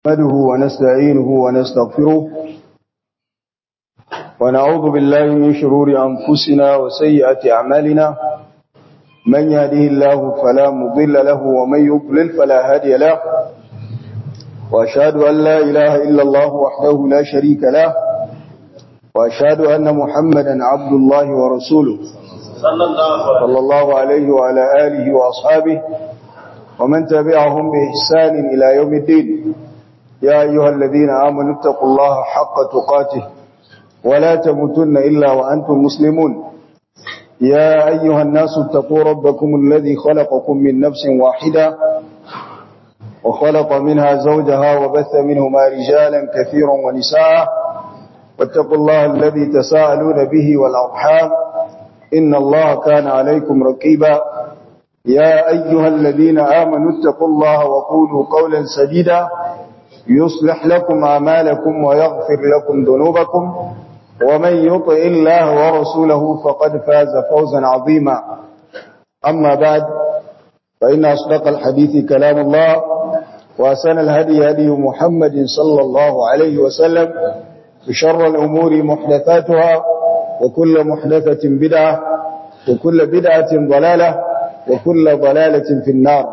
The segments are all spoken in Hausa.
نحمده ونستعينه ونستغفره ونعوذ بالله من شرور أنفسنا وسيئات أعمالنا من يهده الله فلا مضل له ومن يضلل فلا هادي له وأشهد أن لا إله إلا الله وحده لا شريك له وأشهد أن محمدا عبد الله ورسوله صلى الله عليه وعلى آله وأصحابه ومن تبعهم بإحسان إلى يوم الدين يا أيها الذين آمنوا اتقوا الله حق تقاته ولا تموتن إلا وأنتم مسلمون يا أيها الناس اتقوا ربكم الذي خلقكم من نفس واحدة وخلق منها زوجها وبث منهما رجالا كثيرا ونساء واتقوا الله الذي تساءلون به والأرحام إن الله كان عليكم رقيبا يا أيها الذين آمنوا اتقوا الله وقولوا قولا سديدا يصلح لكم أعمالكم ويغفر لكم ذنوبكم ومن يطع الله ورسوله فقد فاز فوزا عظيما أما بعد فإن أصدق الحديث كلام الله وأحسن الهدي هدي محمد صلى الله عليه وسلم بشر الأمور محدثاتها وكل محدثة بدعة وكل بدعة ضلالة وكل ضلالة في النار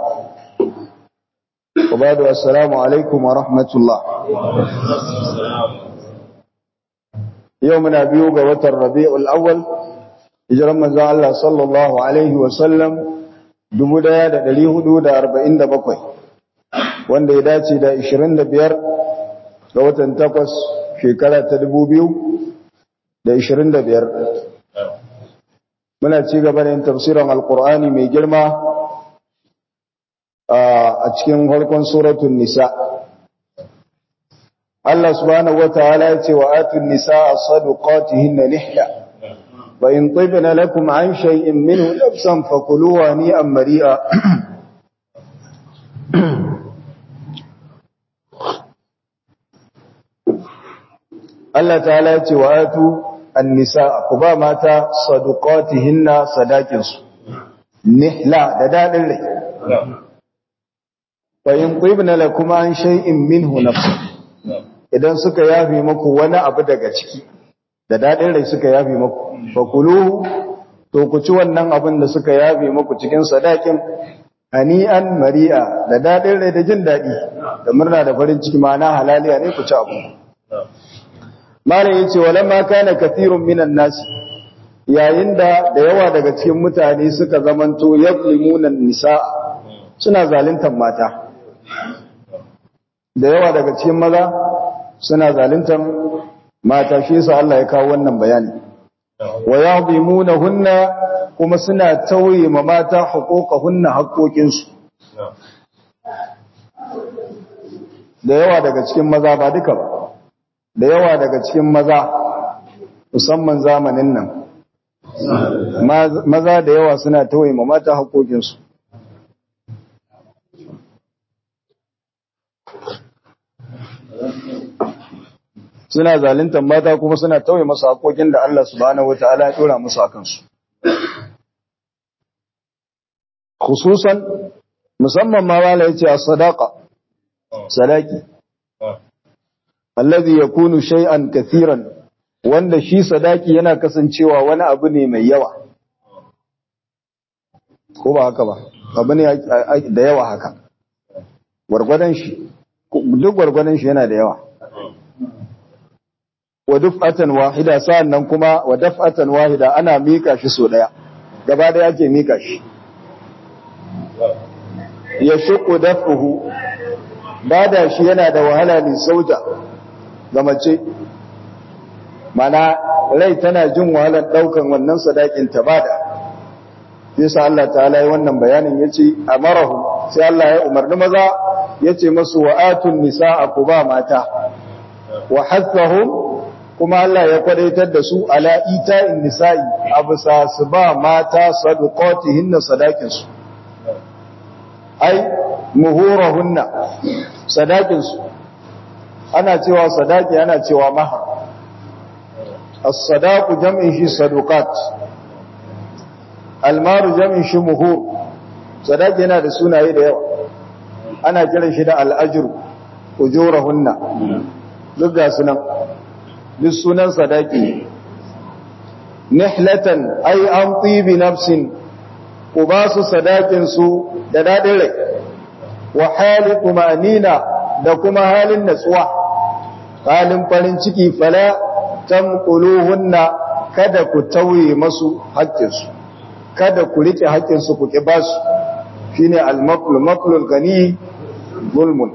وبعد السلام عليكم ورحمة الله يومنا بيوغ وتر ربيع الأول هجر من الله صلى الله عليه وسلم دبدا da 447 wanda ya dace da 25 ga watan 8 shekara ta 2025 muna ci gaba da yin tafsirin alqur'ani mai girma a cikin farkon suratul nisa Allah subhanahu wataala ya ce wa atun nisaa sadaqatihinna nihla wa in tibna lakum an shay'in minhu nafsan fakuluhu hani'an mari'a Allah ta'ala ya ce wa atu an-nisaa ku ba mata sadaqatihinna sadaqinsu nihla da dadin rai fayin ƙwibna la kuma an shay'in minhu nafsu idan suka yafi maku wani abu daga ciki da daɗin rai suka yafi maku fakuluhu to ku ci wannan abin da suka yafi maku cikin sadakin hani'an mari'a da daɗin rai da jin daɗi da murna da farin ciki ma na halaliya ne ku ci abu malam yace walamma kana kathirun minan nasi yayin da yawa daga cikin mutane suka zamanto yaqlimuna nisaa suna zaluntar mata da yawa daga cikin maza suna zaluntar mata shi yasa Allah ya kawo wannan bayani wa yadhimunahunna kuma suna tauye ma mata huquqahunna haƙoƙin su da yawa daga cikin maza ba duka ba da yawa daga cikin maza musamman zamanin nan maza da yawa suna tauye ma mata haƙoƙin su suna zaluntar mata kuma suna tauye masu haƙoƙin da Allah subhanahu wataala ya dora musu akan su khususan musamman ma wala yace as-sadaqa sadaqi alladhi yakunu shay'an kathiran wanda shi sadaki yana kasancewa wani abu ne mai yawa ko ba haka ba abu ne da yawa haka gwargwadon shi duk gwargwadon shi yana da yawa wa duf'atan wahida sa'annan kuma wa daf'atan wahida ana mika shi so daya gaba da yake mika shi ya shuqu daf'uhu bada shi yana da wahala ne sauta ga mace mana rai tana jin wahalar daukan wannan sadakin ta bada yasa Allah ta'ala yi wannan bayanin yace amarahu sai Allah ya umarni maza yace masu wa'atun nisaa ku ba mata wa hathahum kuma Allah ya kwadaitar da su ala ita'in nisa'i abusa su ba mata sadaqatihinna sadaqinsu ai muhurahunna sadaqinsu ana cewa sadaqi ana cewa mahar as-sadaqu jam'in shi sadaqat al-maru jam'in shi muhur sadaqi yana da sunaye da yawa ana kiran shi da al-ajru ujurahunna duk ga sunan duk sunan sadaki nihlatan ay an tibi nafsin ku ba su sadakin su da dadin rai wa hali tumanina da kuma halin natsuwa halin farin ciki fala tamquluhunna kada ku tauye masu haƙƙinsu kada ku rike haƙƙinsu ku ki basu shine al-maqlul gani zulmun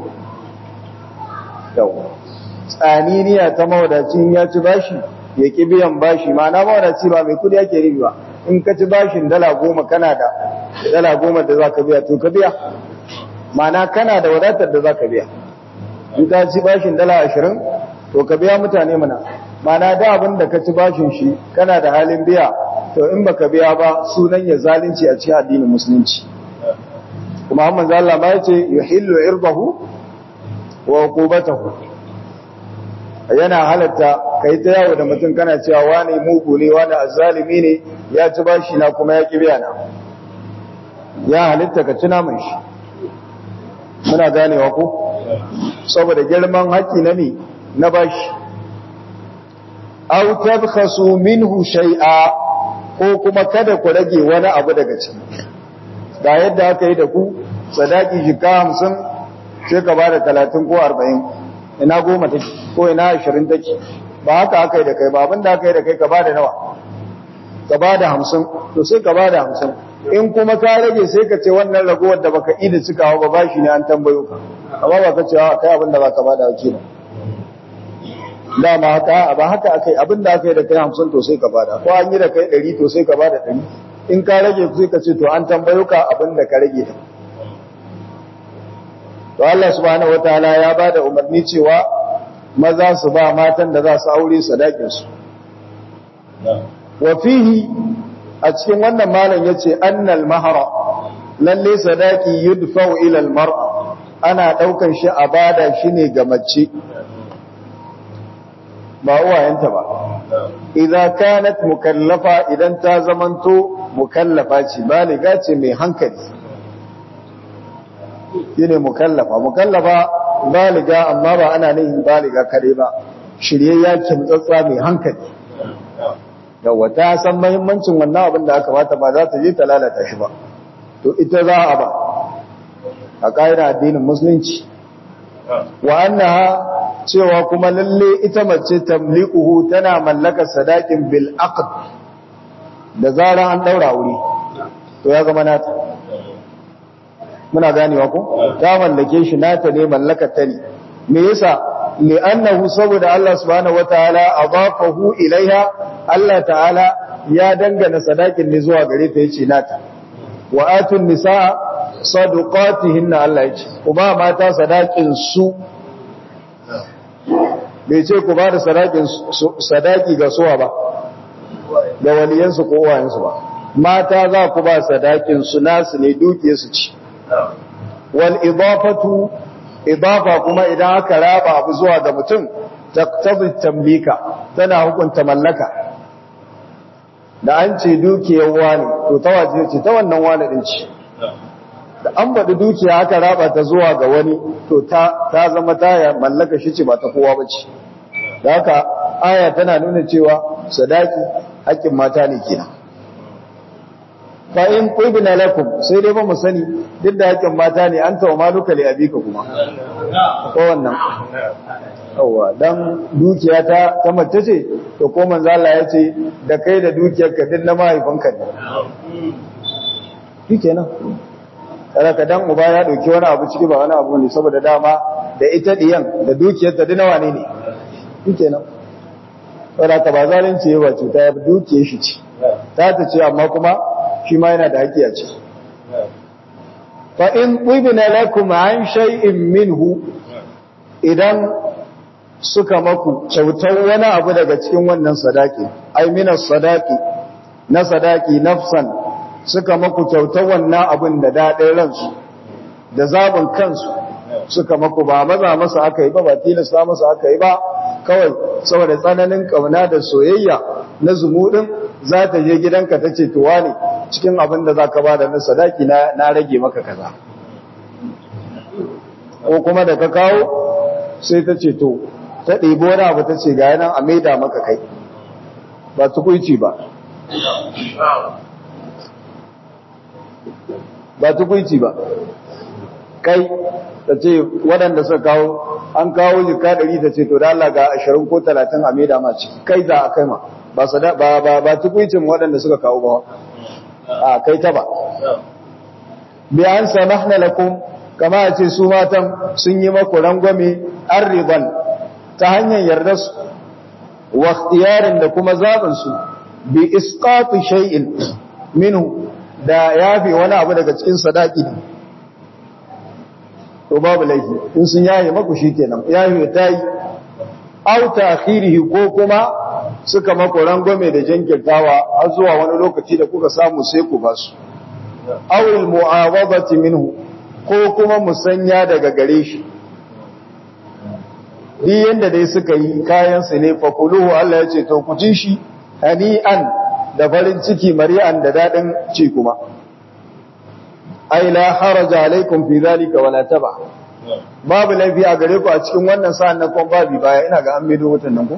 yau tsaniniya ta mawadacin ya ci bashi ya ki biyan bashi ma'ana mawadaci ba mai kudi yake ribi ba in ka ci bashin $10 kana da $10 da zaka biya to ka biya ma'ana kana da wadatar da zaka biya in ka ci bashin $20 to ka biya mutane mana ma'ana da abin da ka ci bashin shi kana da halin biya to in baka biya ba sunan ya zalunci a cikin addinin musulunci kuma manzo Allah ma yace yuhillu irdahu wa uqubatahu yana halatta kai ta yawo da mutum kana cewa wani mugu ne wani azzalimi ne ya ci bashi na kuma ya ki biya na ya halitta ka ci naman shi muna ganewa ko saboda girman haƙi na ne na bashi aw tabkhasu minhu shay'a ko kuma kada ku rage wani abu daga ciki da yadda aka yi da ku sadaki jika 50 sai ka bada 30 ko 40 ina 10 take ko ina 20 take ba haka aka yi da kai ba abinda aka yi da kai ka bada nawa ka bada 50 to sai ka bada 50 in kuma ka rage sai ka ce wannan ragowar da baka yi da cikawa ba bashi ne an tambayo ka amma ba ka ce kai abinda baka bada wakila dama haka ba haka akai abinda aka yi da kai 50 to sai ka bada ko an yi da kai 100 to sai ka bada 100 in ka rage sai ka ce to an tambayo ka abinda ka rage ta to Allah subhanahu wataala ya bada umarni cewa maza su ba matan da za su aure sadakin su wa fihi a cikin wannan malam yace annal mahra lalle sadaki yudfa'u ila al mar'a ana daukan shi a bada shi ne ga mace ba uwayenta ba idza kanat mukallafa idan ta zamanto mukallafa ce baliga ce mai hankali shine mukallafa baliga amma ba ana nihin baliga kare ba shiryayya kimtsatsa mai hankali yawa ta san muhimmancin wannan abin da aka bata ba za ta je ta lalata shi ba to ita za a ba a ƙa'idar addinin musulunci wa annaha cewa kuma lalle ita mace tamliquhu tana mallakar sadakin bil aqd da zaran an daura wuri to ya zama nata muna ganewa ko ta mallake shi nata ne mallakar ta ne me yasa li annahu saboda Allah subhanahu wataala adafahu ilaiha Allah ta'ala ya dangana sadakin ne zuwa gare ta yace nata wa atun nisaa sadaqatihinna Allah yace ku ba mata sadakin su bai ce ku ba da sadaki ga suwa ba da waliyansu ko uwayensu ba mata za ku ba sadakin su nasu ne dukiye su ci wal idafatu idafa kuma idan aka raba abu zuwa ga mutum taqtabi tamlika tana hukunta mallaka da an ce dukiyar wani to ta waje ce ta wannan wani din ce da an bada dukiya aka raba ta zuwa ga wani to ta zama ta mallaka shi ce ba ta kowa bace da haka aya tana nuna cewa sadaki haƙƙin mata ne kenan fa in qibna lakum sai dai ba mu sani duk da haƙƙin mata ne an tawa maluka li abika kuma ko wannan yawa dan dukiya ta mace ce to ko manzo Allah ya ce da kai da dukiyarka din na mahaifinka ne shikenan kada ka dan uba ya dauki wani abu ciki ba wani abu ne saboda dama da ita diyan da dukiyarta din nawa ne shikenan saboda ka ba zalunci yawa ce ta dukiyar shi ce ta ce amma kuma shi ma yana da haƙƙi a ciki fa in qibna lakum an shay'in minhu idan suka maku kyautar wani abu daga cikin wannan sadaki ai minas sadaki na sadaki nafsan suka maku kyautar wannan abin da daɗin ransu da zabin kansu suka maku ba maza masa aka yi ba ba tilasta masa aka yi ba kawai saboda tsananin kauna da soyayya na zumuɗin za ta je gidanka ta ce tuwa ne cikin abin da za ka ba da na sadaki na rage maka kaza ko kuma da ka kawo sai ta ce to ta ɗebo wani abu ta ce ga yanan a maida maka kai ba tukuici ba ba tukuici ba kai ta ce waɗanda suka kawo an kawo jika 100 ta ce to da Allah ga 20 ko 30 a maida ma ciki kai za a kai ma ba tukuicin waɗanda suka kawo ba a kai ta ba bi an samahna lakum kama a ce su matan sun yi maku rangwame arriban ta hanyar yarda su wa ikhtiyarin da kuma zaɓin su bi isqati shay'in minhu da yafi wani abu daga cikin sadaki to babu laifi in sun yaye maku shikenan yayi tayi au ta'khirihi ko kuma suka maku rangwame da jinkirtawa har zuwa wani lokaci da kuka samu sai ku basu aw al mu'awadati minhu ko kuma musanya daga gare shi di yanda dai suka yi kayan su ne fa kuluhu Allah ya ce to ku ci shi hani'an da farin ciki mari'an da dadin ci kuma ai la haraja alaikum fi zalika wala taba babu laifi a gare ku a cikin wannan sa'an nan kuma babu baya ina ga an medo wutan nan ko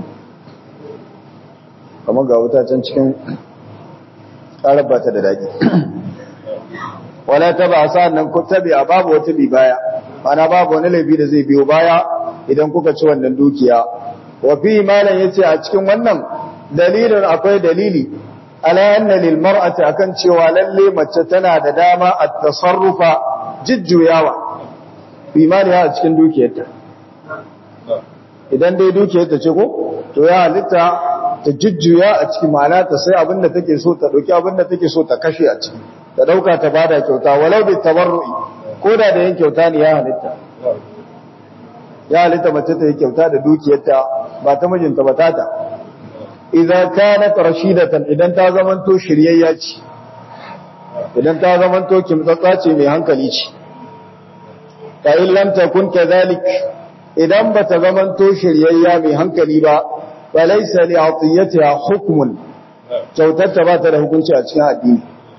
kamar ga wuta can cikin karaba ta da daki wala taba sa'an nan ku tabi a babu wata bi baya ana babu wani laifi da zai biyo baya idan kuka ci wannan dukiya wa fi malan yace a cikin wannan dalilin akwai dalili ala anna lil mar'ati akan cewa lalle mace tana da dama at-tasarrufa jujjuyawa fi maliha a cikin dukiyarta idan dai dukiyarta ce ko to ya halitta ta jujjuya a cikin ma'ana ta sai abinda take so ta dauki abinda take so ta kashe a ciki ta dauka ta bada kyauta walau bi tabarru'i ko da yin kyauta ne ya halitta mace ta yi kyauta da dukiyarta ba ta mijinta ba tata idan kanat rashidatan idan ta zamanto shiryayya ce idan ta zamanto kimtsatsa ce mai hankali ce fa in lam takun kadhalik idan bata zamanto shiryayya mai hankali ba fa laysa li atiyatiha hukmun kyautarta ba ta da hukunci a cikin addini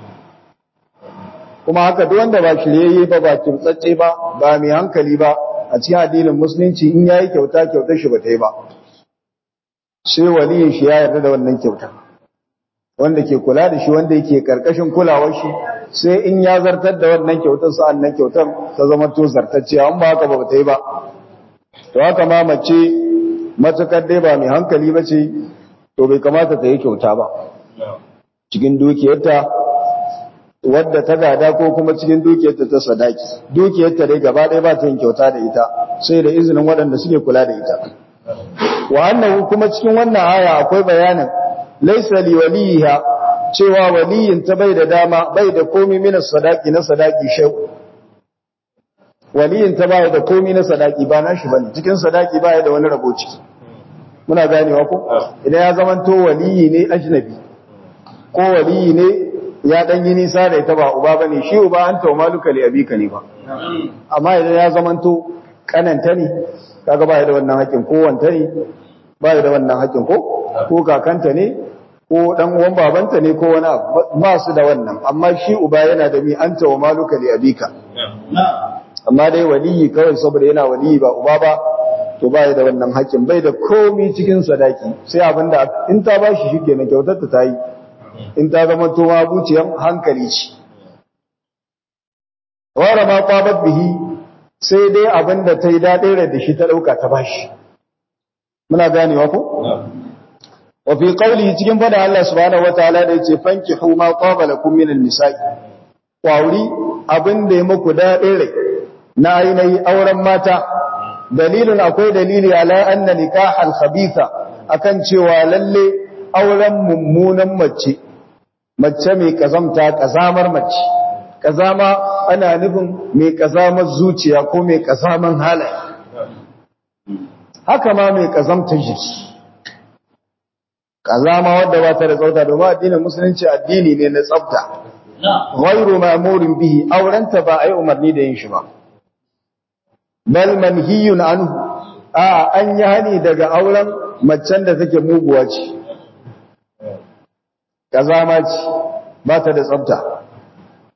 kuma haka duk wanda ba shiryayye ba kimtsatse ba mai hankali ba a cikin addinin musulunci in yayi kyautar shi ba ta yi ba sai waliyin shi ya yarda da wannan kyauta wanda ke kula da shi wanda yake karkashin kulawar shi sai in ya zartar da wannan kyautar sa'an nan kyautar ta zama to zartacce an ba haka ba ta yi ba to haka ma mace matukar dai ba mai hankali ba ce to bai kamata ta yi kyauta ba cikin dukiyarta wadda ta gada ko kuma cikin dukiyarta ta sadaki dukiyarta dai gaba ɗaya ba ta yin kyauta da ita sai da izinin waɗanda suke kula da ita wa annahu kuma cikin wannan aya akwai bayanin laysa li waliha cewa waliyin ta bai da dama bai da komai min sadaki na sadaki shay waliyin ta bai da komai na sadaki ba nashi bane cikin sadaki bai da wani rabo ciki muna ganewa ko idan ya zamanto waliyi ne ajnabi ko waliyi ne ya dan yi nisa da ita ba uba bane shi uba anta maluka li abika ne ba amma idan ya zamanto kananta ne kaga ba da wannan haƙin ko wanta ne ba da wannan haƙin ko kakanta ne ko dan uwan babanta ne ko wani ba su da wannan amma shi uba yana da mi anta wa maluka li abika amma dai waliyi kawai saboda yana waliyi ba uba ba to ba da wannan haƙin bai da komai cikin sadaki sai abinda in ta bashi shikenan kyautar ta yi in ta zama to mabuciyan hankali ce wara ma qabat bihi sai dai abin da ta yi daɗin da shi ta ɗauka ta bashi. Muna ganewa ko? Wa fi ƙauli cikin fada Allah subhanahu wa ta'ala da ya ce, fanki huma ƙwabala kumminan nisa'i, ƙwauri abin da ya muku daɗin rai na ainihi auren mata, dalilin akwai dalili ala anna nikahal khabitha akan cewa lalle auren mummunan mace, mace mai ƙazamta, ƙazamar mace. Kazama ana nufin mai kazamar zuciya ko mai kazaman halaye haka ma mai kazamtar jiki kazama wadda ba ta da tsafta domin addinin musulunci addini ne na tsafta ghayru ma'murin bihi aurenta ba ai umarni da yin shi ba bal manhiyun anhu an yi hani daga auren macen da take muguwa ce kazama ce ba ta da tsafta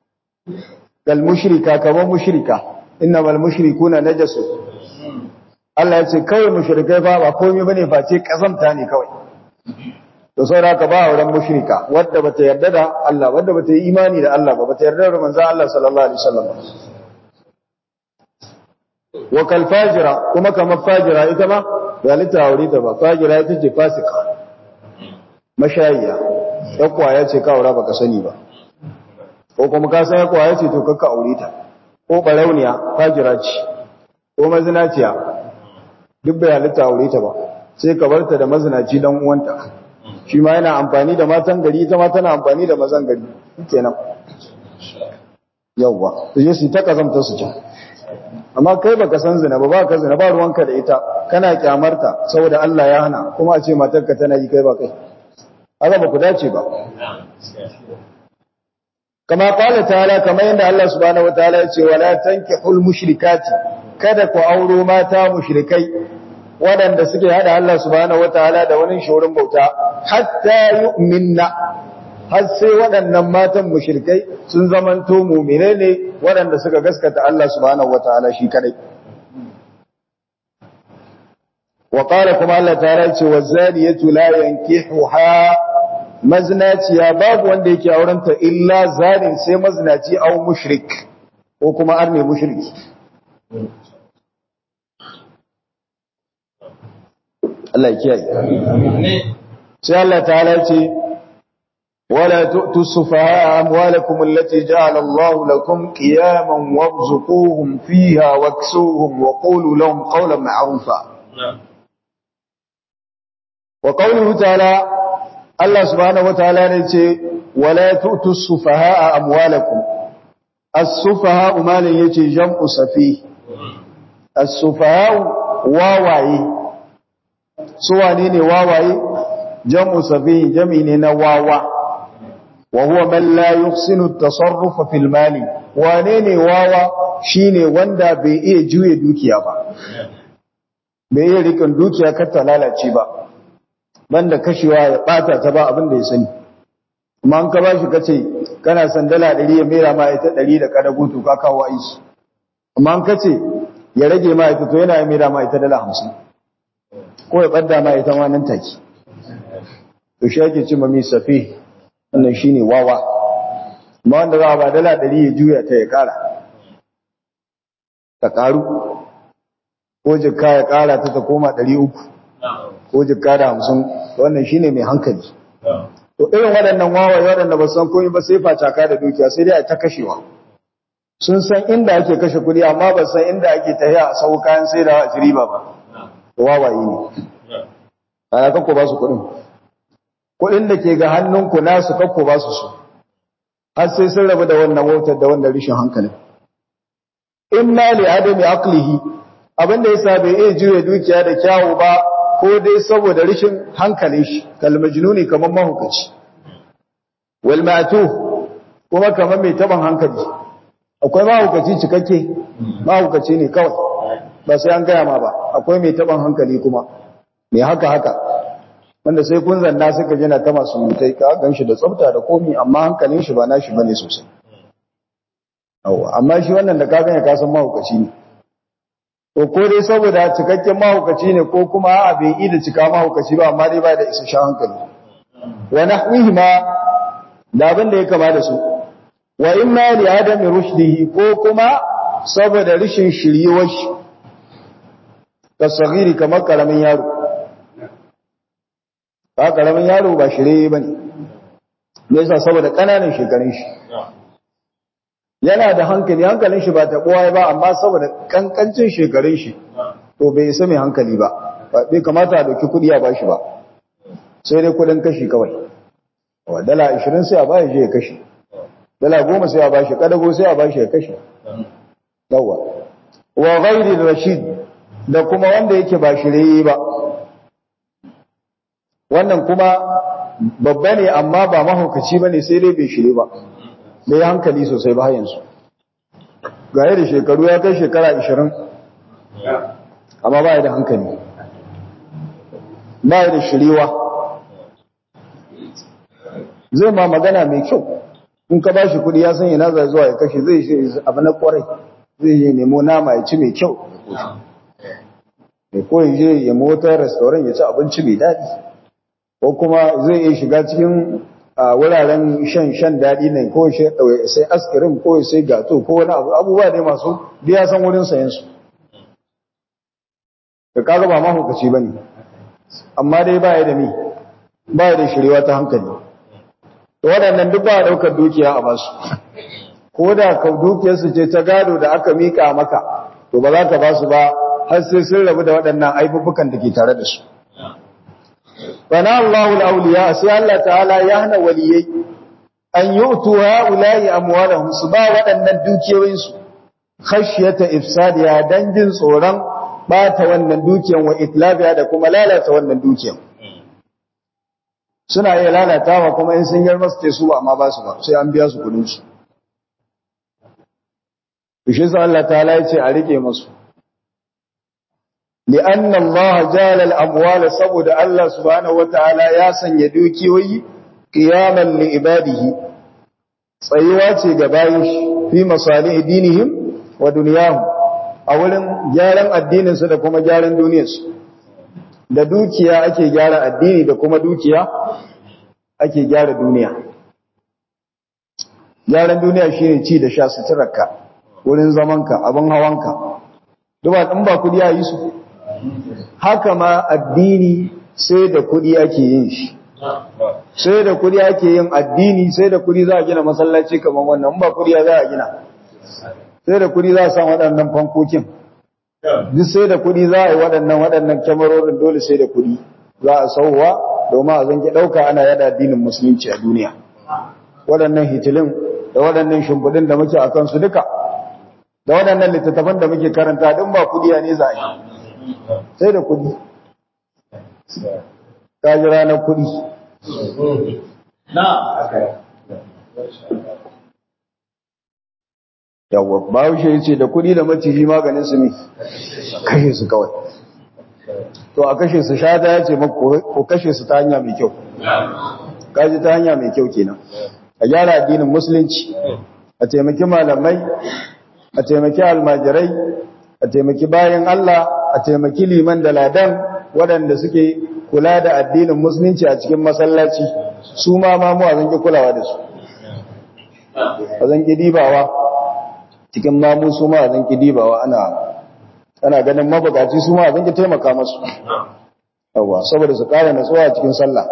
kal mushrika kaman mushrika innamal mushrikuna najasu Allah ya ce kawai mushrikai ba komai bane face kazamta ne kawai to sai da ka ba auren mushrika wadda bata yarda da Allah wadda bata yi imani da Allah ba bata yarda da manzon Allah sallallahu alaihi wasallam wa kal fajira kuma kamar fajira ita ma ya lita aure ta ba fajira ita ce fasika mashayiya ya kwaya ce ka aura baka sani ba ko kuma ka san ya kwaya ce to kakka aure ta ko barauniya fajira ce ko mazinaciya duk bai halitta aure ta ba sai ka barta da mazinaci dan uwanta shi ma yana amfani da matan gari ita ma tana amfani da mazan gari kenan yawwa to yasi ta kazamta su can amma kai baka san zina ba ka zina ba ruwanka da ita kana kyamarta saboda Allah ya hana kuma a ce matarka tana yi kai ba kai haka ba ku dace ba kama qala ta'ala kamar yadda Allah subhanahu wataala ya ce wala tankihul mushrikati kada ku auro mata mushrikai waɗanda suke hada Allah subhanahu wataala da wani shorin bauta hatta yu'minna har sai waɗannan matan mushrikai sun zamanto mu'mine ne waɗanda suka gaskata Allah subhanahu wataala shi kadai wa qala kuma Allah ta'ala ce wazaniyatu la yankihuha maznaciya babu wanda yake aurenta illa zanin sai maznaci au mushrik ko kuma arne mushriki Allah ya kiyaye sai Allah ta'ala ce wala tu'tu sufaha amwalakum allati ja'ala Allah lakum qiyaman warzuquhum fiha waksuhum wa qulu lahum qawlan ma'rufa wa qawluhu ta'ala Allah subhanahu wa ta'ala ne ce wala tu'tu sufaha amwalakum as-sufaha malin yace jam'u safi as-sufaha wawaye su wane ne wawaye jam'u safi jami ne na wawa wa huwa man la yuhsinu at-tasarruf fil mali wane ne wawa shine wanda bai iya juye dukiya ba bai iya rikan dukiya kar ta lalace ba banda kashewa ya bata ta ba abin da ya sani kuma an ka bashi kace kana san dala 100 ya mera ma ita 100 da kadago to ka kawo aishi amma an kace ya rage ma ita to yana ya mera ma ita dala 50 ko ya badda ma ita ma nan take to shi ake cewa mai safi wannan shine wawa amma wanda za ba dala 100 ya juya ta ya kara ta karu ko jikka ya kara ta koma 300 ko jikka da 50 wannan shine mai hankali to irin waɗannan wawaye waɗanda ba san komai ba sai facaka da dukiya sai dai a ta kashewa sun san inda ake kashe kuɗi amma ba san inda ake tahiya a sau kayan sai da riba ba to wawaye ne ana kakko ba su kuɗin da ke ga hannunku nasu kakko ba su har sai sun rabu da wannan wautar da wannan rishin hankalin in ma li adami aqlihi abinda yasa bai iya juya dukiya da kyawu ba ko dai saboda rishin hankalin shi kalmajnuni kaman mahukaci wal ma'tu kuma kaman mai taban hankali akwai mahukaci cikakke mahukaci ne kawai ba sai an gaya ma ba akwai mai taban hankali kuma mai haka wanda sai kun zanna suka jina ta masu mutai ka ganshi da tsafta da komi amma hankalin shi ba nashi bane sosai amma shi wannan da ka gane ka san mahukaci ne to ko dai saboda cikakken mahaukaci ne ko kuma a bai yi da cika mahaukaci ba amma dai ba da isa shan hankali wa nahwihi ma da abin da ya kama da su wa imma li adami rushdihi ko kuma saboda rishin shiryewar shi tasghiri kamar karamin yaro ba karamin yaro ba shirye bane me yasa saboda kananan shekarun shi yana da hankalin shi ba taɓuwa ba amma saboda kankancin shekarun shi to bai isa mai hankali ba bai kamata a dauki kudi a bashi ba sai dai kudin kashi kawai wa dala 20 sai a bashi ya kashi dala 10 sai a bashi kadago sai a bashi ya kashi yawa wa ghairi rashid da kuma wanda yake ba shirye ba wannan kuma babba ne amma ba mahaukaci bane sai dai bai shirye ba bai hankali sosai ba yanzu ga yadda shekaru ya kai shekara 20 amma ba da hankali ba da shiriwa zai ma magana mai kyau in ka ba shi kudi ya san yana zai zuwa ya kashe zai shi abu na kwarai zai yi nemo nama ya ci mai kyau ko ya je ya mota restaurant ya ci abinci mai daɗi, ko kuma zai iya shiga cikin wuraren shan daɗi ne, ko sai askirin ko sai gato ko wani abubuwa ne masu biya san wurin sayansu. Da kaga ba mahukaci ba ne, amma dai ba ya da mi, ba ya da shirewa ta hankali. To waɗannan duk ba a ɗaukar dukiya a basu, ko da ka dukiyarsu ce ta gado da aka miƙa maka, to ba za ka basu ba har sai sun rabu da waɗannan aibubukan da ke tare da su. Bana Allahu al-awliya, sai Allah ta'ala ya hana waliyai an yu'tu ha'ula'i amwalahum, su ba waɗannan dukiyoyinsu khashyata ifsadiya, dan jin tsoron bata wannan dukiyan wa itlabiya da kuma lalata wannan dukiyan. Suna iya lalatawa kuma in sun yarma su ce su ba amma ba su ba, sai an biya su kudin su. Shi sa Allah ta'ala ya ce a rike musu. لأن الله جعل الأموال سبود الله سبحانه وتعالى ياسن يدوكي قياما لعباده tsayuwa ce ga bayi fi masalih dinihim wa dunyahum, a wurin gyaran addininsu da kuma gyaran duniyarsu. Da dukiya ake gyara addini, da kuma dukiya ake gyara duniya. Gyaran duniya shine ci da sha, suturarka, wurin zamanka, abin hawanka, duba ɗin ba kudi a yi su. Haka ma addini sai da kudi ake yin shi, sai da kudi ake yin addini, sai da kudi za a gina masallaci kamar wannan, ba kudi za a gina, sai da kudi za a san waɗannan fankokin, duk sai da kudi za a yi waɗannan kyamarorin, dole sai da kudi za a sauwa domin a zanki ɗauka ana yada addinin musulunci a duniya. Waɗannan hitilin da waɗannan shimfiɗin da muke a kansu duka, da waɗannan littattafan da muke karanta, ɗin ba kudi ne za a yi, sai da kudi. Ka ji ranar kudi. Yawwa, Bahaushe ya ce da kudi da maciji maganin su ne, kashe su kawai. To a kashe su, shata ya ce ko kashe su ta hanya mai kyau. Ka ji ta hanya mai kyau kenan. A gyara addinin musulunci, a taimaki malamai, a taimaki almajirai, a taimaki bayan Allah, a taimaki liman da ladan waɗanda suke kula da addinin musulunci a cikin masallaci, su ma mu a zanki kulawa da su, a zanki dibawa cikin mamu, su ma a zanki dibawa, ana ganin mabukaci, su ma a zanki taimaka masu, yawa, saboda su ƙara natsuwa a cikin sallah.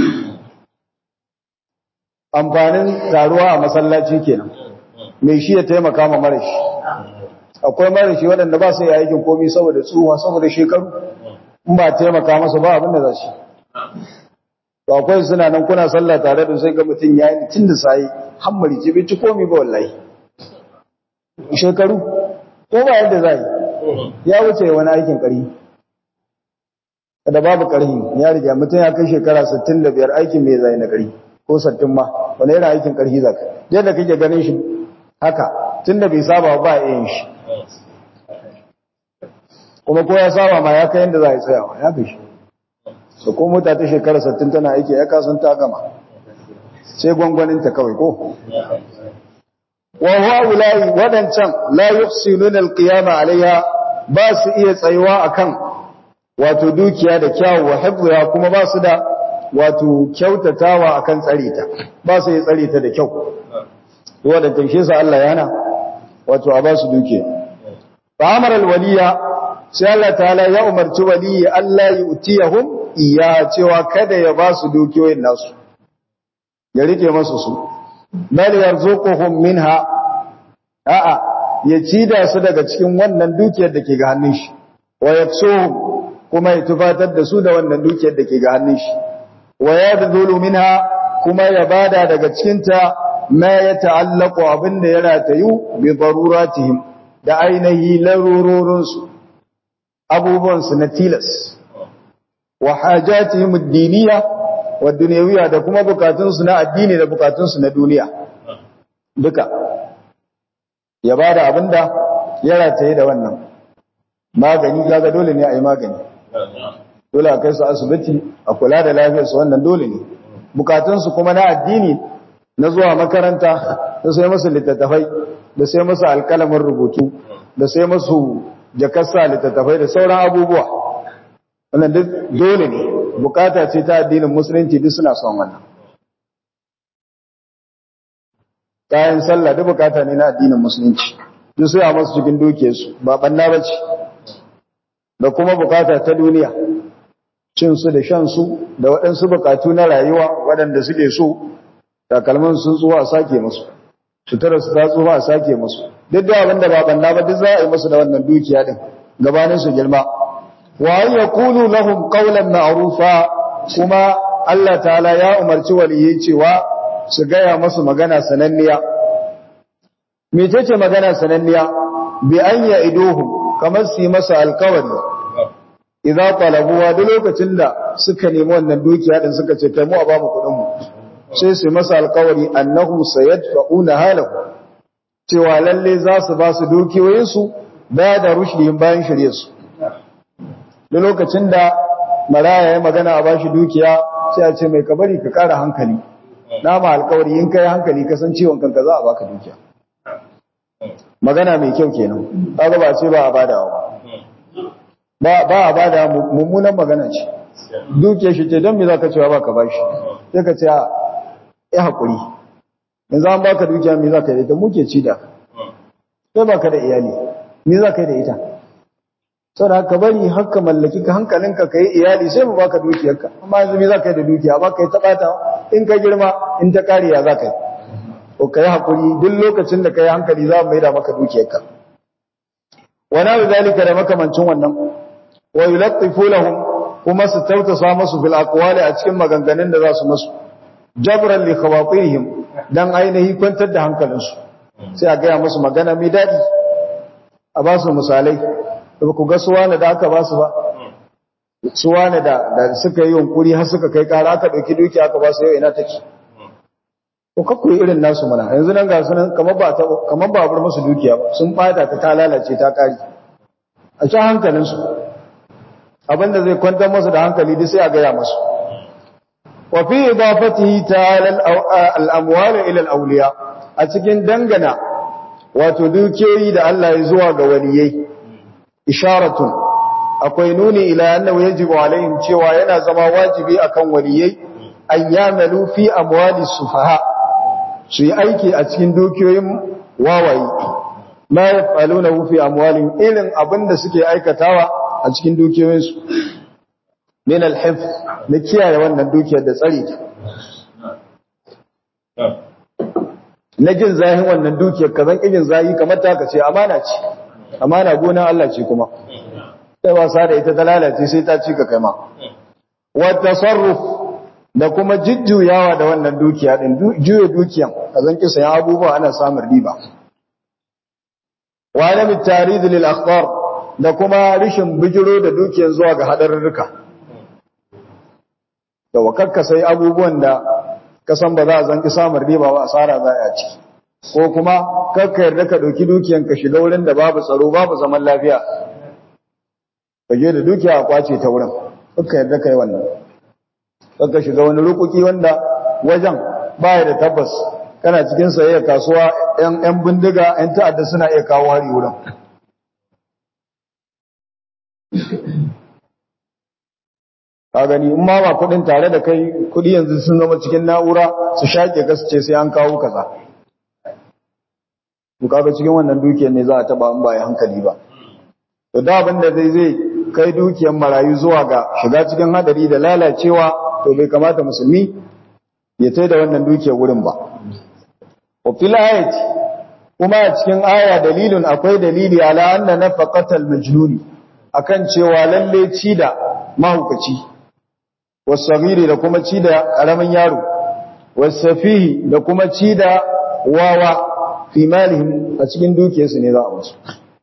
Amfanin taruwa a masallaci kenan, mai shi ya taimaka ma mara shi. Akwai marashi waɗanda ba su yi aikin komi saboda tsuwa, saboda shekaru, in ba taimaka masa ba abin da za shi. To akwai suna nan kuna sallah tare da sai ga mutum ya yi tun da sai hammari ce bai ci komi ba wallahi. Shekaru, ko ba yadda za yi, ya wuce wani aikin ƙarfi. Da babu ƙarfi, ya riga mutum ya kai shekara 65 aikin mai zai na ƙarfi, ko 60 ma, wani yana aikin ƙarfi za ka. Yadda kake ganin shi haka, tun da bai saba ba a yin shi. Kuma ko ya saba ma ya kai yadda za a yi tsayawa, ya fi shi. So ko mota ta shekara 60 tana aiki, ya kasan ta gama, sai gwangwaninta kawai ko. Wa ha'ula'i waɗancan la yuhsinuna al-qiyama alaiha, ba su iya tsayuwa akan wato dukiya da kyawu, wa hifdha kuma ba su da wato kyautatawa akan tsare ta, ba su iya tsare ta da kyau. Waɗancan shi sa Allah yana wato a ba su dukiya. Fa amara al-waliya, sai Allah ta'ala ya umarci waliyi Allah ya utiyahum iya, cewa kada ya ba su dukiyoyin nasu, ya rike masu su, bal yarzuquhum minha, a'a ya ci da su daga cikin wannan dukiyar da ke ga hannun shi, wa yaksuhum kuma ya tufatar da su da wannan dukiyar da ke ga hannun shi, wa yadhulu minha kuma ya bada daga cikin ta ma ya ta'allaqu abinda ya ratayu bi daruratihim, da ainihi larurorinsu, abubuwansu na tilas, wa hajatihim ad-diniyya wa dunyawiyya, da kuma bukatunsu na addini da bukatunsu na duniya duka, ya bada abinda ya rataye da wannan. Magani kaga dole ne a yi magani, dole a kai su asibiti a kula da lafiyarsu, wannan dole ne. Bukatunsu kuma na addini, na zuwa makaranta, da sai masu littattafai, da sai masu alkalamin rubutu, da sai masu jakassa littattafai da sauran abubuwa, wannan duk dole ne, bukata ce ta addinin musulunci, duk suna son wannan. Kayan sallah duk bukata ne na addinin musulunci, duk sai a masu cikin dukiyarsu, ba banna ba ce. Da kuma bukata ta duniya, cinsu da shansu da waɗansu bukatu na rayuwa waɗanda suke so, takalman sun tsuwa a sake musu, sutura su ta tsuwa a sake musu, duk da abin da ba banna ba duk za a yi musu da wannan dukiya din gabanin su girma. Wa an yaqulu lahum qawlan ma'rufa, kuma Allah ta'ala ya umarci waliyyi cewa su gaya musu magana sananniya. Mecece magana sananniya? Bi an ya'iduhum, kamar su yi masa alkawari, idza talabuwa duk lokacin da suka nemi wannan dukiya din suka ce kai mu a ba mu kudin mu, sai su yi masa alkawari annahu sayadfa'una halahu, cewa lalle za su ba su dukiyoyin su da rushdihim bayan shirye su. Duk lokacin da maraya ya magana a bashi dukiya sai a ce mai kabari ka kara hankali, na ma alkawari in kai hankali ka san ciwon kanka za a baka dukiya. Magana mai kyau kenan, kaga ba ce ba a badawa ba a bada mummunan magana ce. Duke shi ce don me zaka cewa baka bashi, sai ka ce ya hakuri, yanzu an baka dukiya me zaka yi da ita, muke ci da sai baka da iyali, me zaka yi da ita? Saboda haka bari haka mallaki ka hankalinka kai iyali sai mu baka dukiyarka, amma yanzu me zaka yi da dukiya? Baka yi ta bata, in ka girma in ta kariya zaka yi. Ko kai hakuri, duk lokacin da kai hankali za mu maida maka dukiyarka. Wana zalika da makamancin wannan, wa yulattifu lahum, kuma su tautasa musu bil aqwali a cikin maganganun da za su musu, jabran li khawatirihim, dan ainihi kwantar da hankalinsu. Sai a gaya musu magana mai dadi, a ba su misalai. Ba ku ga suwana da aka ba su ba, suwana da suka yi yunkuri har suka kai kara aka ɗauki dukiya aka ba su, yau ina take? Ko kakku yi irin nasu mana, yanzu nan ga sunan kamar ba a bar musu dukiya ba, sun bata ta lalace ta kari. A can hankalinsu, abinda zai kwantar masu da hankali duk sai a gaya masu. Wa fi idafatihi ta'ala al-amwal ila al-awliya, a cikin dangana wato dukiyoyi da Allah ya zuwa ga waliyai, isharatun, akwai nuni ila annahu yajibu alaihim, cewa yana zama wajibi akan waliyai an yamalu fi amwali sufaha, su yi aiki a cikin dukiyoyin wawaye, ma yaf'aluna fi amwalin, irin abinda suke aikatawa a cikin dukiyoyinsu, min al-hifz, na kiyaye wannan dukiyar da tsare ta, na jin zahin wannan dukiyar, kazan kijin zahi kamar ta kace amana ce, amana gonan Allah ce, kuma sai wasa da ita ta lalace sai ta ci ka kai ma. Wa tasarruf, da kuma jujjuyawa da wannan dukiya din, juye dukiyan kazan kisa ya abubuwa ana samun riba. Wa lam tarid lil akhtar, da kuma rishin bijiro da dukiyan zuwa ga hadarurruka. Da wakakka sai abubuwan da kasan ba za a zanki samun riba ba, asara za a ci. Ko kuma kakka yarda ka dauki dukiyan ka shiga wurin da babu tsaro, babu zaman lafiya, kaje da dukiya a kwace ta wurin, kakka yarda kai wannan. Kakka shiga wani rukuki wanda wajen baya da tabbas, kana cikin sayayya kasuwa yan bindiga yan ta'adda suna iya kawo hari wurin. Ka gani, in ma ba kudin tare da kai, kudi yanzu sun zama cikin na'ura su shaƙe ka su ce sai an kawo kaza. To kaga cikin wannan dukiyar ne za a taba in ba ya hankali ba. To da abin da zai kai dukiyar marayu zuwa ga shiga cikin hadari da lalacewa, to bai kamata musulmi ya tai da wannan dukiyar wurin ba. Wa fil ayati, kuma a cikin aya dalilun, akwai dalili ala anna nafaqatal majnuni, akan cewa lalle ci da mahukaci, wasagiri, da kuma ci da karamin yaro, wasafihi, da kuma ci da wawa, fi malihim, a cikin dukiyarsu ne za a musu.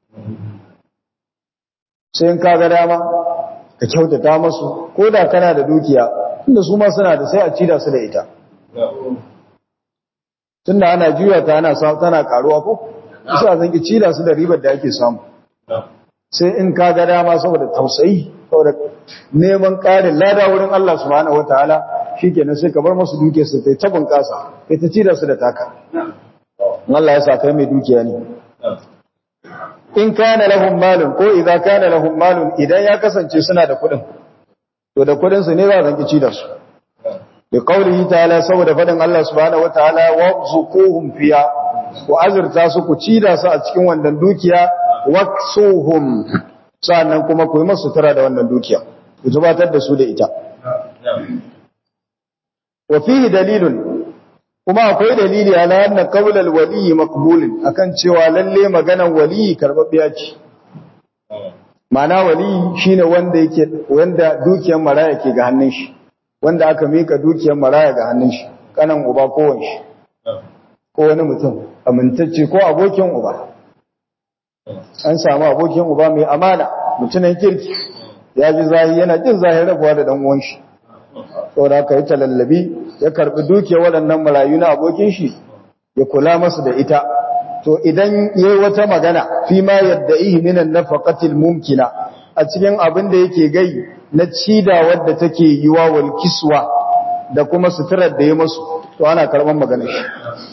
Sai in kaga dama ka kyautata masu, ko da kana da dukiya, tunda su ma suna da, sai a ci da su da ita. Tunda ana juya ta tana karuwa ko, sai a zanki ci da su da ribar da ake samu. Sai in kaga dama saboda tausayi, saboda neman ƙarin lada wurin Allah subhanahu wataala, shikenan sai ka bar masu dukiyarsu ta ta bunƙasa, kai ta ci da su da taka. Allah ya sa kai mai dukiya ne. In kana lahum malun, ko idza kana lahum malun, idan ya kasance suna da kuɗin, to da kudin su ne za a zanki ci da su bi qaulihi ta'ala saboda fadin Allah subhanahu wataala warzuquhum fiha wa azirta su ku ci da su a cikin wannan dukiya waksuhum sannan kuma ku yi masu sutura da wannan dukiya ku zubatar da su da ita wa fihi dalilun kuma akwai dalili ala anna qawl al-wali maqbul akan cewa lalle maganan wali karbabbiya ce ma'ana wali shine wanda dukiyar maraya ke ga hannun shi wanda aka mika dukiyar maraya ga hannun shi kanan uba ko wani ko wani mutum amintacce ko abokin uba an samu abokin uba mai amana mutumin kirki ya ji zahi yana jin zahi rabuwa da dan uwan shi saboda aka yi talallabi ya karbi dukiyar waɗannan marayu na abokin shi ya kula masu da ita to idan yayi wata magana fi ma yadda'ihi minan nafaqatil mumkina a cikin abin da yake gai na cida wadda take yiwa wal kiswa da kuma suturar da ya masu to ana karban maganar shi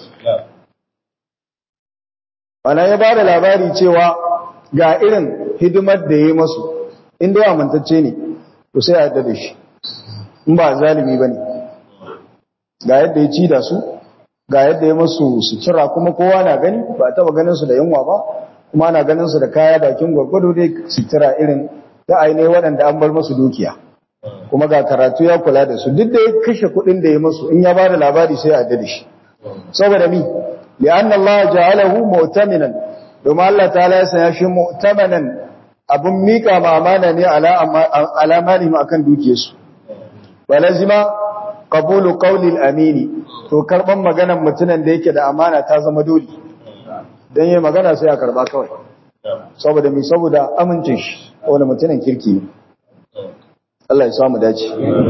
ana ya bada labari cewa ga irin hidimar da ya masu inda ya amintacce ne to sai a yadda da shi in ba zalimi bane ga yadda ya ci da su ga yadda ya masu sutura kuma kowa na gani ba taba ganin su da yunwa ba kuma ana ganin su da kaya bakin gwargwado dai sutura irin ta ainihin waɗanda an bar masu dukiya kuma ga karatu ya kula da su duk da ya kashe kuɗin da ya masu in ya ba da labari sai a yadda da shi saboda mi li'an Allah ja'alahu mu'taminan domin Allah ta'ala ya sanya shi mu'tamanan abun mika ma amana ne ala malihim akan dukiyarsu wa lazima qabulu qawli al-amini to karban maganar mutunan da yake da amana ta zama dole dan yayin magana sai a karba kawai saboda mi saboda amincin shi wani mutunan kirki ne Allah ya samu dace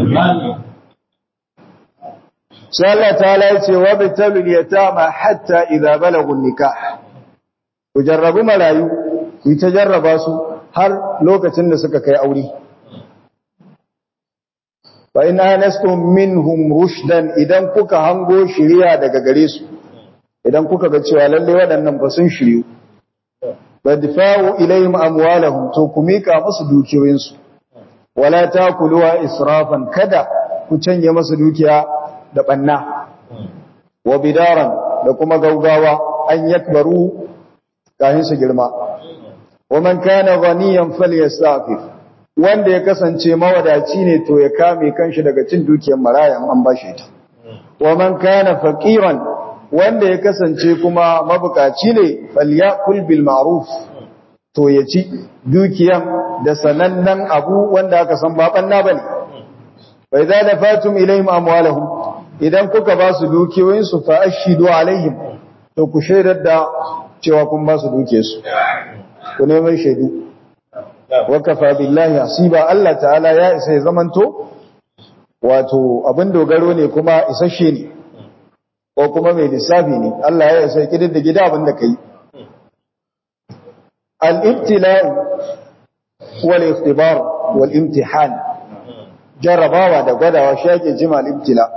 sai Allah ta'ala ya ce wa bitalul yatama hatta idza balagu nikah ku jarrabu marayu ku ta jarraba su har lokacin da suka kai aure fa in anastum minhum rushdan idan kuka hango shiriya daga gare su idan kuka ga cewa lalle waɗannan ba sun shiryu badfa'u ilayhim amwalahum to ku mika musu dukiyoyin su wala takuluha israfan kada ku canje musu dukiya da banna wa bidaran da kuma gaugawa an yakbaru kahin su girma wa man kana ghaniyan falyastafif wanda ya kasance mawadaci ne to ya kame kanshi daga cin dukiyar maraya an bashi ta wa man kana faqiran wanda ya kasance kuma mabukaci ne falyakul bil ma'ruf to ya ci dukiyan da sanannen abu wanda aka san ba banna bane fa idza dafatum ilayhim amwalahum idan kuka ba su dukiyoyin su fa ashidu alaihim to ku shaidar da cewa kun ba su dukiyarsu ku neman shaidu wa kafa billahi hasiba Allah ta'ala ya isa ya zamanto wato abin dogaro ne kuma isasshe ne ko kuma mai lissafi ne Allah ya isa kidin da gida abin da kai al-ibtila'u wal ikhtibar wal imtihan jarrabawa da gwadawa shi yake jima al-ibtila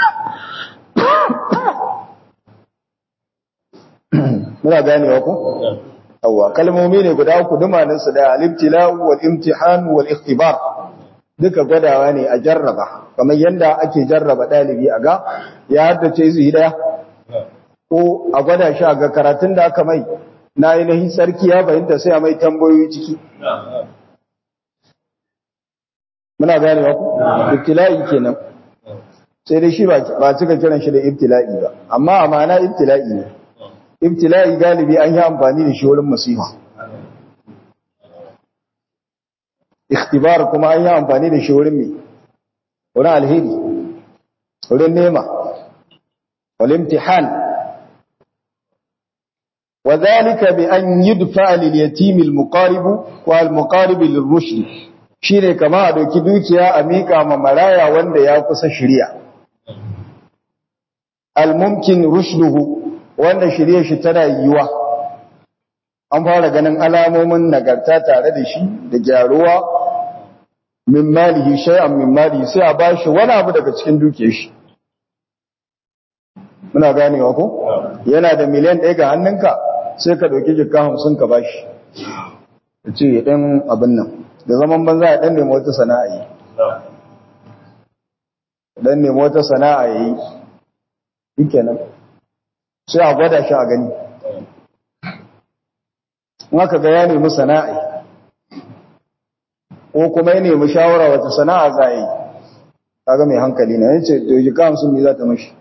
muna ganewa ku awwa kalmomi ne guda uku dumanin su da al-ibtila'u wal imtihan wal ikhtibar duka gwadawa ne a jarraba kamar yanda ake jarraba dalibi a ga ya haddace izini daya ko a gwada shi a ga karatun da aka mai na ainihin sarki ya fahimta sai a mai tambayoyi ciki muna ganewa ku ibtila'i kenan sai dai shi ba cika kiran shi da ibtila'i ba amma amana ibtila'i ne ibtila'i galibi an yi amfani da shi wurin masifa ikhtibar kuma an yi amfani da shi wurin mai wurin alheri wurin nema wal imtihan wa dhalika bi an yudfa lil yatim al muqarib wa al muqarib lil rushd shine kama a doki dukiya a mika ma maraya wanda ya kusa shiriya al mumkin rushduhu wanda shirye shi tana yiwa an fara ganin alamomin nagarta tare da shi da gyaruwa min malihi shay'an min malihi sai a bashi wani abu daga cikin dukiyar shi muna ganewa ko yana da miliyan 1 ga hannunka sai ka dauki jikka 50 ka bashi kace ya dan abin nan da zaman banza ya dan nemi wata sana'a yi dan nemo wata sana'a yayi shikenan sai a gwada shi a gani in aka ga ya nemi sana'a ko kuma ya nemi shawara wata sana'a za yi kaga mai hankali na yace to ji kam sun yi za ta mashi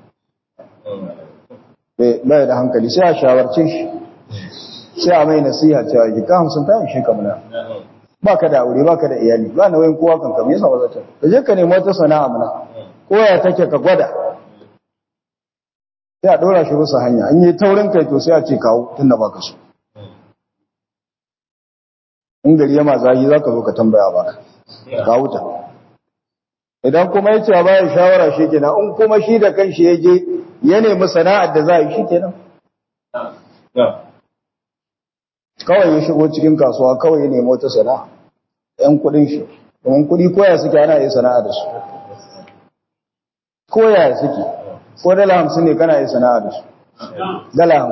bai da hankali sai a shawarce shi sai a mai nasiha cewa ji kam sun ta shi kamar baka da aure baka da iyali ba na wayin kowa kanka me yasa ba za ta je ka nemi wata sana'a mana ko ya take ka gwada sai a dora shi bisa hanya an yi taurin kai to sai a ce kawo tunda baka so in gari ya mazahi za ka zo ka tambaya ba ka wuta idan kuma ya ce ba ya shawara shi kenan in kuma shi da kanshi ya je ya nemi sana'ar da za a yi shi kenan kawai ya shigo cikin kasuwa kawai ya nemi wata sana'a ‘yan kudin shi domin kudi koya suke ana yi sana'a da su koya suke ko dala 50 ne kana yi sana'a da su dala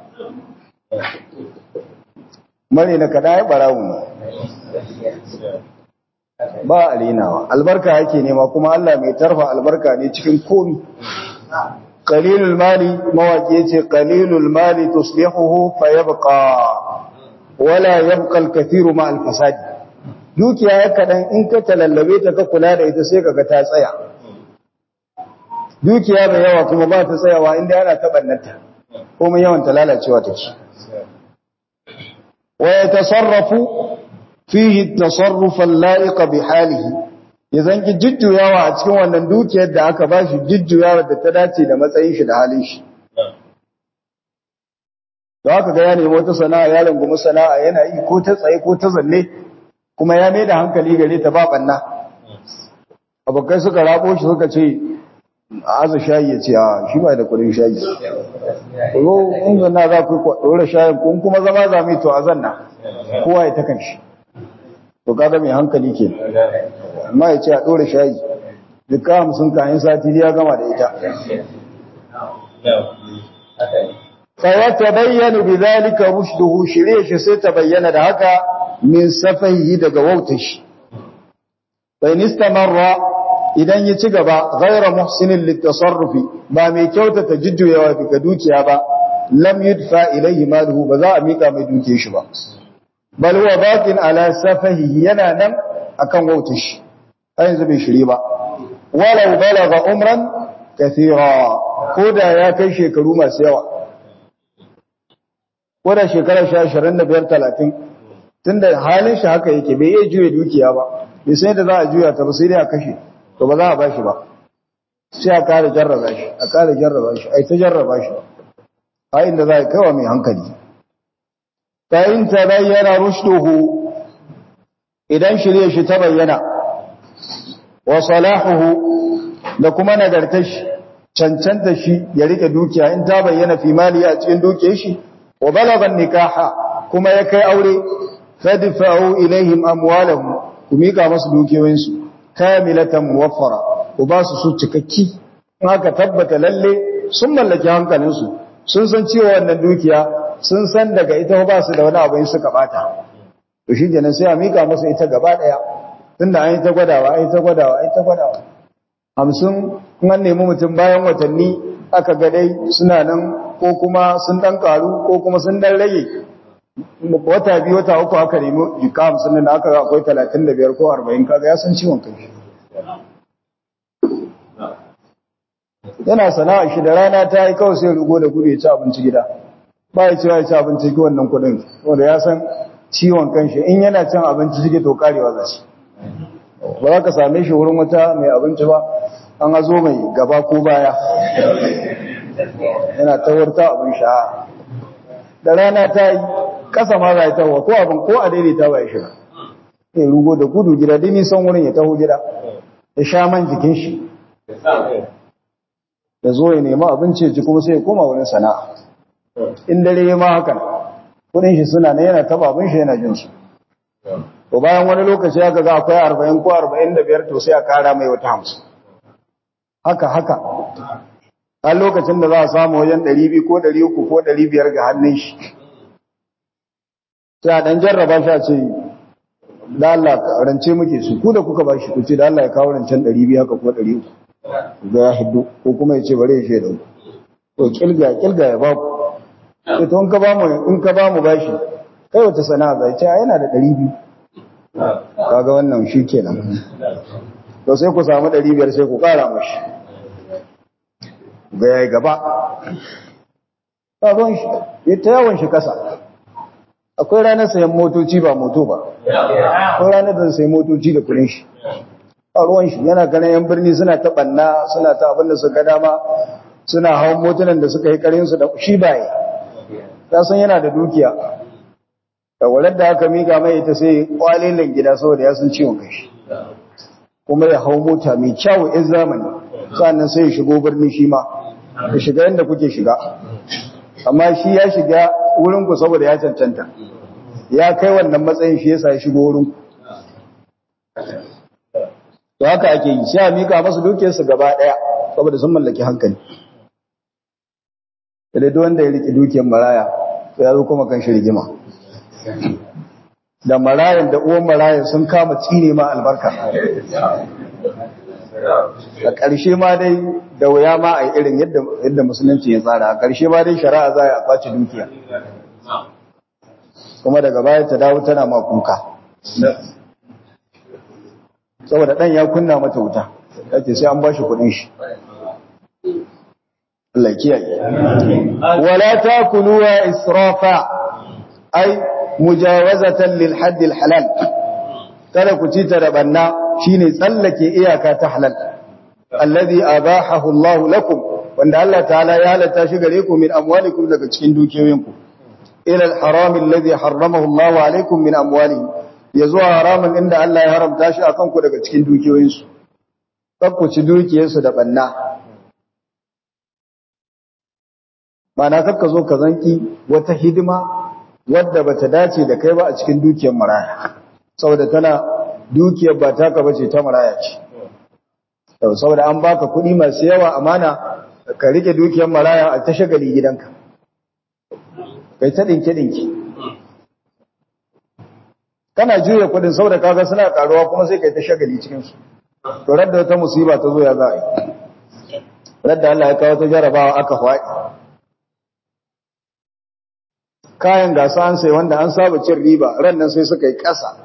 50 mare na kada ya barawu ne ba alinawa albarka yake nema kuma Allah mai tarfa albarka ne cikin komi qalilul mali mawaki yace qalilul mali tuslihuhu fayabqa wala yabqa al-kathiru ma al-fasad dukiya ya kadan in ka talallabe ta ka kula da ita sai kaga ta tsaya dukiya mai yawa kuma ba ta tsayawa inda yana tabannata komai yawan ta lalacewa take ويتصرف فيه التصرف اللائق بحاله idan ki jujjuyawa a cikin wannan dukiyar da aka bashi jujjuyawa da ta dace da matsayin shi da halin shi da haka ga ya nemi wata sana'a ya rungumi sana'a yana yi ko ta tsaye ko ta zanne kuma ya mai da hankali gare ta ba banna abokai suka rabo shi suka ce azu shayi ya ce a shi ba da kudin shayi ko in zanna za ku dora shayin kun kuma zama zame to a zanna kowa ya takan shi to kaga mai hankali ke amma ya ce a dora shayi duka 50 kayan sati ya gama da ita fa ya tabayyana bidhalika rushduhu shirye shi sai ta bayyana da haka min safahi daga wautar shi fa istamarra idan ya ci gaba ghaira muhsinin litasarrufi ba mai kyautata jujjuyawa daga dukiya ba lam yudfa ilayhi maluhu ba za a mika mai dukiyar shi ba bal huwa baqin ala safahi yana nan akan wautar shi har yanzu bai shiri ba walau balagha umran kathira koda ya kai shekaru masu yawa koda shekara 25 30 tunda halin shi haka yake bai iya juya dukiya ba bai sai da za a juya ta ba sai dai a kashe to ba za a bashi ba sai a kare jarraba shi a kare jarraba shi ai ta jarraba shi a inda za a kaiwa mai hankali fa in tabayyana rushduhu idan shirye shi ta bayyana wa salahuhu da kuma nagartar shi cancanta shi ya rike dukiya in ta bayyana fi mali a cikin dukiyar shi wa balagha nikaha kuma ya kai aure fadfa'u ilaihim amwalahum ku mika masu dukiyoyinsu kamilatan muwaffara ku ba su cikakki in aka tabbata lalle sun mallaki hankalinsu sun san cewa wannan dukiya sun san daga ita ba su da wani abu in suka bata to shi kenan sai a mika masa ita gaba daya tunda an yi ta gwadawa an 50 in an nemi mutum bayan watanni aka ga dai suna nan ko kuma sun dan karu ko kuma sun dan rage wata biyu wata uku aka nemi jika 50 nan aka ga akwai 35 ko 40 kaga ya san ciwon kai yana sana'a shi da rana ta yi kawai sai rugo da gudu ya ci abinci gida ba ya cewa ya ci abinci ki wannan kudin wanda ya san ciwon kanshi in yana cin abinci suke to karewa za shi ba za ka same shi wurin wata mai abinci ba an hazo mai gaba ko baya yana tawarta abin sha'a da rana ta yi kasa ma za ya tawa ko abin ko a daidaita ba ya shiga ya rugo da gudu gida dini son wurin ya taho gida ya sha man jikin shi ya zo ya nema abinci ji kuma sai ya koma wurin sana'a in dare ya ma hakan kudin shi suna ne yana taba abin shi yana jin su to bayan wani lokaci aka ga akwai 40 ko 45 to sai a kara mai wata 50 haka har lokacin da za a samu wajen 200 ko 300 ko 500 ga hannun shi sai a dan jarraba shi a ce da Allah rance muke su ku da kuka bashi ku ce da Allah ya kawo rancen 200 haka ko 300 ga ya hiddo ko kuma ya ce bare ya shaidu to kilga ya ba ku sai to in ka ba mu bashi kai wata sana'a zai ce yana da 200 kaga wannan shi kenan to sai ku samu 500 sai ku kara mashi ga yayi gaba sabon shi ya ta yawon shi kasa akwai ranar sayan motoci ba moto ba akwai ranar da sayan motoci da kudin shi a ruwan shi yana ganin yan birni suna ta banna suna ta abin da suka dama suna hawan motunan da suka yi karin su da shi baye ta san yana da dukiya da walar da aka mika mai ita sai kwalelen gida saboda ya san ciwon kashi kuma ya hau mota mai kyawu in zamani sannan sai ya shigo birni shi ma ya shiga yadda kuke shiga amma shi ya shiga wurinku saboda ya cancanta ya kai wannan matsayin shi yasa ya shigo wurinku to haka ake yi sai a mika masu dukiyarsu gaba daya saboda sun mallaki hankali da duk wanda ya rike dukiyar maraya sai ya zo kuma kan shi rigima da marayan da uwan marayan sun kama tsine ma albarka a ƙarshe ma dai da wuya ma a yi irin yadda musulunci ya tsara a ƙarshe ma dai shari'a za a kwace dukiya kuma daga baya ta dawo tana ma kuka saboda ɗan ya kunna mata wuta ake sai an ba shi kuɗin shi Allah kiyaye wala takuluwa israfa ai mujawazatan lil hadd al halal kada ku ci ta da banna shine tsallake iyaka ta halal alladhi abahahu Allah lakum wanda Allah ta'ala ya halatta shi gare ku min amwalikum daga cikin dukiyoyinku ila al haram alladhi harramahu Allah alaykum min amwalihim yazo haramun inda Allah ya haramta shi akan ku daga cikin dukiyoyinsu kar ku ci dukiyarsu da banna mana kakka zo ka zanki wata hidima wadda bata dace da kai ba a cikin dukiyar maraya saboda tana dukiyar ba taka bace ta maraya ce saboda an baka kuɗi masu yawa amana ka rike dukiyar maraya a ta shagali gidanka kai ta dinke kana juya kuɗin saboda kaga suna karuwa kuma sai kai ta shagali cikin su to radda wata musiba ta zo ya za a yi radda Allah ya kawo ta jarabawa aka faɗi kayan gasa an sai wanda an saba cin riba ran nan sai suka yi ƙasa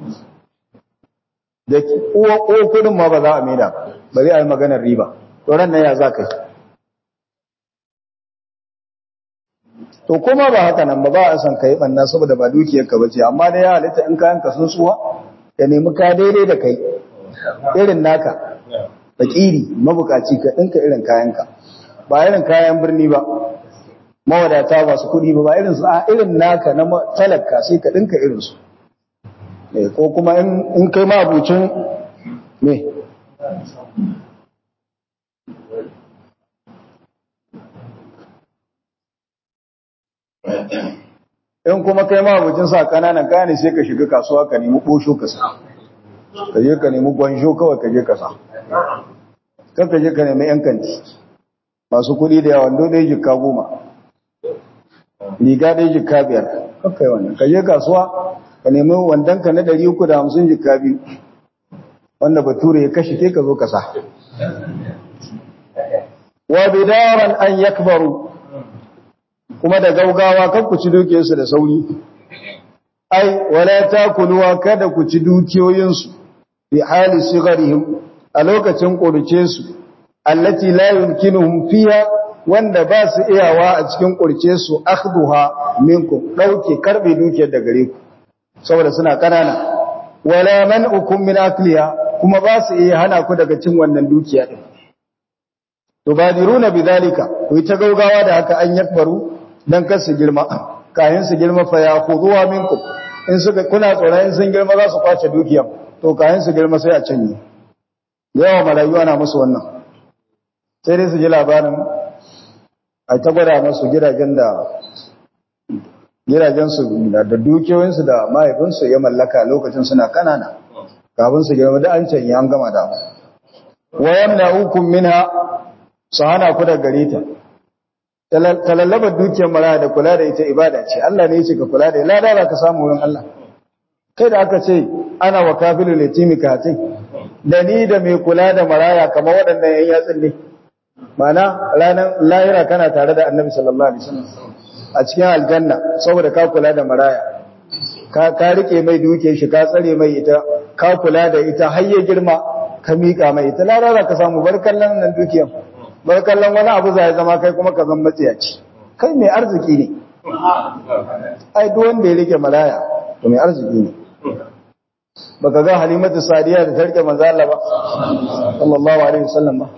da uwa kudin ma ba za a maida bari a yi maganar riba to ran nan ya za ka yi to kuma ba haka nan ba a san ka yi ɓanna saboda ba dukiyarka ba ce amma da ya halitta in kayanka sun tsuwa ka nemi ka daidai da kai irin naka fakiri mabukaci ka ɗinka irin kayanka ba irin kayan birni ba mawadata masu kuɗi ba irin su a irin naka na talaka sai ka ɗinka irinsu ko kuma in kai mabucin ne in kuma kai mabucin sa kananan kaya ne sai ka shiga kasuwa ka nemi ɓosho ka sa ka je ka nemi gwanjo kawai ka je ka sa kan ka je ka nemi yan kanti masu kuɗi da yawan dole jikka 10 riga ɗaya jikka 5 kakai wannan ka je kasuwa ka nemi wandonka na 350 jikka 2 wanda bature ya kashe ke ka zo ka sa wa bidaran an yakbaru kuma da gaugawa kan ku ci dukiyarsu da sauri ai wala takuluwa kada ku ci dukiyoyinsu bi hali sigarihim a lokacin kurce su allati la yumkinuhum fiha wanda ba su iyawa a cikin kurce su akhduha minkum dauke karbe dukiyar da gare ku saboda suna kanana wala man'ukum min akliha kuma ba su iya hana ku daga cin wannan dukiya din tubadiruna bidhalika ku yi ta gaugawa da haka an yakbaru dan kar su girma kayan su girma fa ya khuduwa minkum in suka kuna tsoron in sun girma za su kwace dukiyar to kayan su girma sai a canye yawa marayu ana musu wannan sai dai su ji labarin a ta gwada musu gidajensu da dukiyoyinsu da mahaifinsu ya mallaka lokacin suna kanana kafin su girma da an canye an gama da wayan na hukum minha su hana ku da gare ta talallabar dukiyar maraya da kula da ita ibada ce Allah ne ya ce ka kula da ita lada ba ka samu wurin Allah kai da aka ce ana wa kafilul yatimi katin da ni da mai kula da maraya kamar waɗannan ‘yan yatsun ne, mana ranar lahira kana tare da annabi sallallahu Alaihi wasallam a cikin aljanna saboda ka kula da maraya, ka rike mai duke shi, ka tsare mai ita, ka kula da ita har ya girma, ka miƙa mai ita, lalata ka samu barkallan nan dukiyan, barkallan wani abu za ya zama kai kuma ka zama matsiyaci, kai mai arziki ne, ai duk wanda ya rike maraya to mai arziki ne. Baka ga Halimatu Sadiya da tarke manzo Allah ba sallallahu alaihi wasallam ba,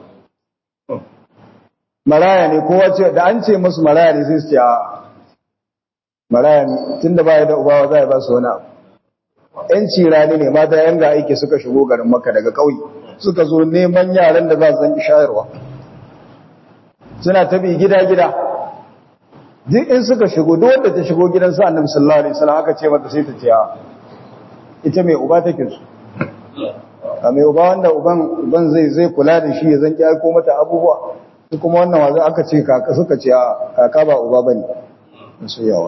maraya ne kowa ce da an ce musu maraya ne sai su ce a maraya ne tunda baya da ubawa za ya ba su wani abu. Yan cirani ne mata yan ga aiki suka shigo garin Makka daga ƙauye suka zo neman yaran da za su zanki shayarwa, suna tabi gida-gida duk in suka shigo duk wanda ta shigo gidan sa Annabi sallallahu alaihi wasallam aka ce mata sai ta ce a ita mai uba take su, a mai uba wanda uban zai kula da shi ya zanki aiko mata abubuwa, su kuma wannan wazo aka ce kaka suka ce a kaka ba uba bane su yawa.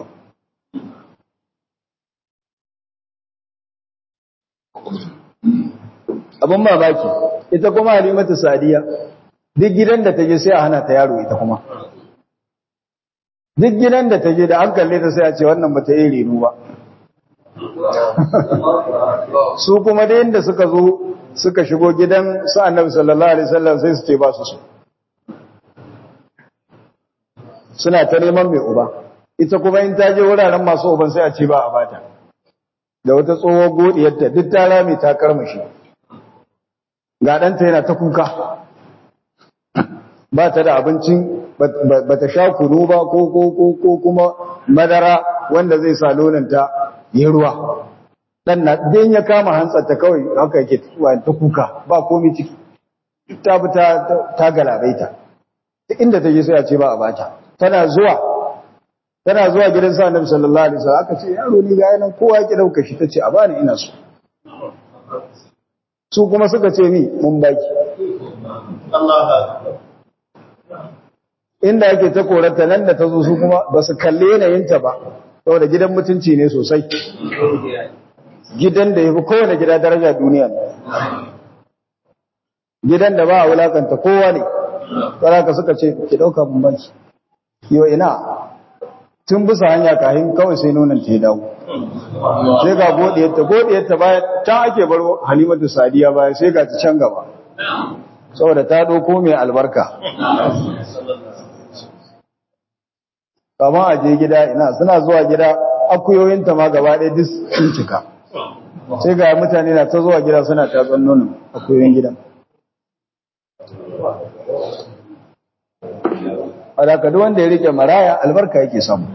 Abin mamaki ita kuma Halimatu Sadiya duk gidan da ta je sai a hana ta yaro ita kuma, duk gidan da ta je da an kalle ta sai a ce wannan ba ta yi reno ba. Su kuma da inda suka zo suka shigo gidan su Annabi sallallahu alaihi wasallam sai su ce ba su so, suna ta neman mai uba, ita kuma in ta je wuraren masu uban sai a ce ba a bata, da wata tsohuwar godiyarta duk ta rame ta karmashi, ga ɗanta yana ta kuka ba ta da abincin, ba ta sha kunu ba ko kuma madara wanda zai sa nonanta yi ruwa, ɗan na ɗin ya kama hantsarta kawai haka yake ta kuka ba komi ciki, ta bi ta galabaita, duk inda ta je sai a ce ba a bata. Tana zuwa gidan sa Annabi sallallahu alaihi wasallam aka ce yaro ni ga yanan kowa yake dauka shi tace a bani ina so, su kuma suka ce ni mun baki. Inda yake ta koranta nan da ta zo su kuma ba su kalle yanayinta ba, saboda gidan mutunci ne sosai, gidan da yafi kowane gida daraja duniya ne, gidan da ba a wulakanta kowa ne, saraka suka ce ki dauka mun baki. Yo ina tun bisa hanya kahin kawai sai nonon ta ya dawo, sai ga godiyarta bayan can ake bar Halimatu Sadiya baya sai ga ta can gaba saboda ta doko mai albarka. Kama a je gida ina suna zuwa gida akuyoyinta ma gaba ɗaya duk sun cika, sai ga mutane na ta zuwa gida suna tatsan nonon akuyoyin gidan. Alaka duk wanda ya rike maraya albarka yake samu.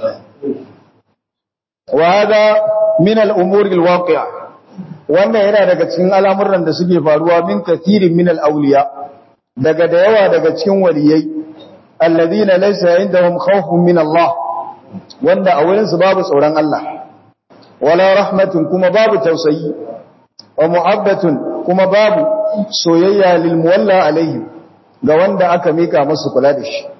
Wa hada min al-umur al-waqi'a, wannan yana daga cikin al'amuran da suke faruwa min kathirin min al-awliya, daga da yawa daga cikin waliyai alladhina laysa indahum khawfun min Allah, wanda a wurin su babu tsoron Allah, wala rahmatun kuma babu tausayi, wa muhabbatun kuma babu soyayya lil muwalla alaihim ga wanda aka mika musu kula da shi.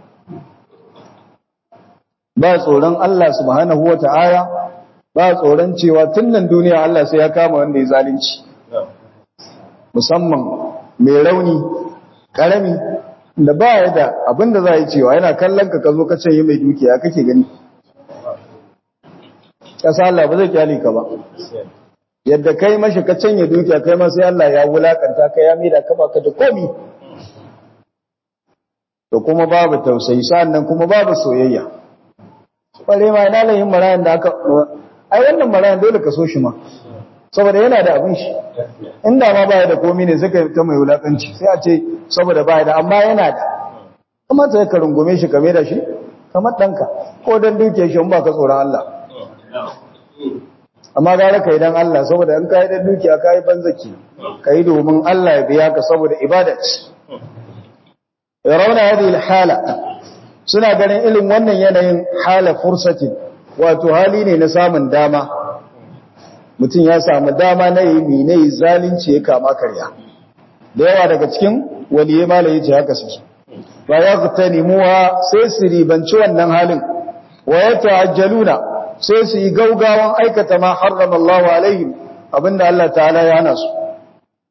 Ba tsoron Allah subhanahu wa ta'ala, ba tsoron cewa tun nan duniya Allah sai ya kama wanda ya zalunci, musamman mai rauni, ƙarami, da ba ya da abin da za a yi cewa yana kallon ka zo ka ce yi mai dukiya kake gani. Ƙasa Allah ba zai kyale ka ba. Yadda kai mashi ka canye dukiya kai ma sai Allah ya wulakanta ka ya maida ka baka da komi. To kuma babu tausayi, sannan kuma babu soyayya. Kware ma ina lahin marayan da aka ai wannan marayan dole ka so shi ma, saboda yana da abin shi, inda ma baya da komi ne suka ta mai wulakanci sai a ce saboda baya da, amma yana da, kuma ta ka rungume shi kame da shi kamar ɗanka, ko don duke shi in ba ka tsoron Allah. Amma gara ka yi don Allah, saboda in ka yi don dukiya ka yi banzaki, ka yi domin Allah ya biya ka saboda ibada ce. Ya rauna hadhihi hala, suna ganin irin wannan yanayin hala fursatin, wato hali ne na samun dama, mutum ya samu dama na yi mine zalunci ya kama karya. Da yawa daga cikin waliye malaye ce haka suke, ba ya fita nemuwa sai su ribanci wannan halin, wa ya ta'ajjaluna sai su yi gaugawan aikata ma harrama Allah alaihim, abinda Allah ta'ala ya hana su.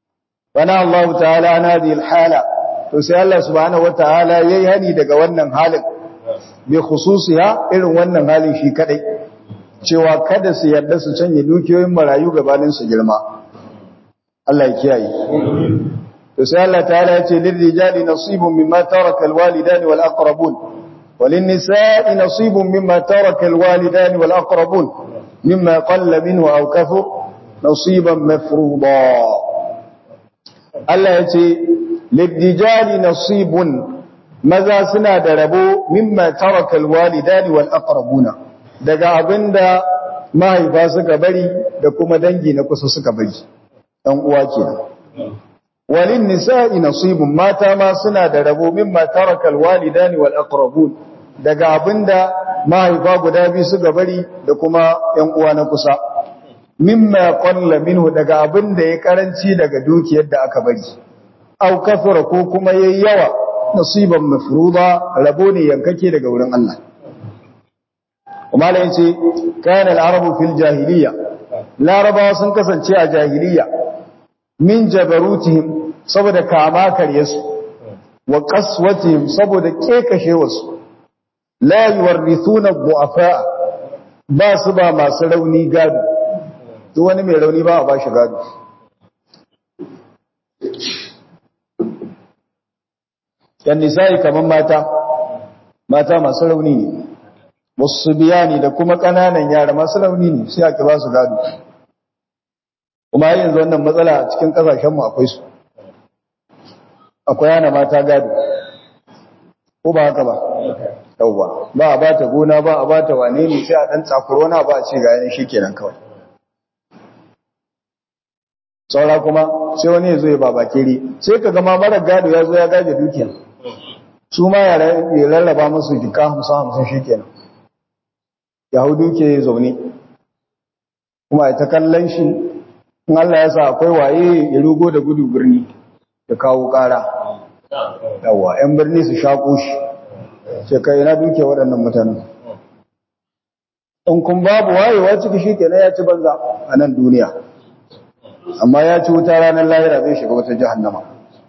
wana Allah ta'ala an hadhihi al-hala to sai Allah subhanahu wataala yayi hani daga wannan halin bi khususiha irin wannan halin shi kadai cewa kada su yarda su canje dukiyoyin marayu gabanin su girma Allah ya kiyaye to sai Allah ta'ala ya ce lirrijali nasibun mimma taraka alwalidani wal aqrabun walin nisa'i nasibun mimma taraka alwalidani wal aqrabun mimma qalla minhu aw kathur nasiban mafruḍa Allah ya ce lirrijali nasibun maza suna da rabo mimma taraka alwalidani wal aqrabuna daga abinda mahaifa suka bari da kuma dangi na kusa suka bari dan uwa kenan walin nisa'i nasibun mata ma suna da rabo mimma taraka alwalidani wal aqrabun daga abinda mahaifa guda biyu suka bari da kuma yan uwa na kusa mimma qalla minhu daga abinda ya karanci daga dukiyar da aka bari aw kasura ko kuma yayi yawa nasiban mafruḍa rabo ne yankake daga wurin Allah kuma lai ce kana al-arabu fil jahiliya larabawa sun kasance a jahiliya min jabarutihim saboda kama karyesu wa qaswatihim saboda kekashewarsu la yuwarithuna ad-du'afa ba su ba masu rauni gado duk wani mai rauni ba a bashi gado yan nisa'i kaman mata masu rauni ne wasu biyani da kuma kananan yara masu rauni ne sai aka ba su gado kuma yanzu wannan matsala a cikin kasashenmu akwai su akwai yana mata gado ko ba haka ba yauwa ba a bata gona ba a bata wane ne sai a dan tsakuro na ba a ce ga yana shikenan kawai saura kuma sai wani ya zo ya baba kiri sai ka gama mara gado ya zo ya gaje dukiya su ma ya rarraba musu jika 50-50 shikenan ya hau dukiya zaune kuma ya ta kallon shi in Allah ya sa akwai waye ya rugo da gudu birni da kawo ƙara yawa 'yan birni su shaƙo shi ce kai na duke waɗannan mutanen in kun babu wayewa ciki shi kenan ya ci banza a nan duniya amma ya ci wuta ranar lahira zai shiga wata jahannama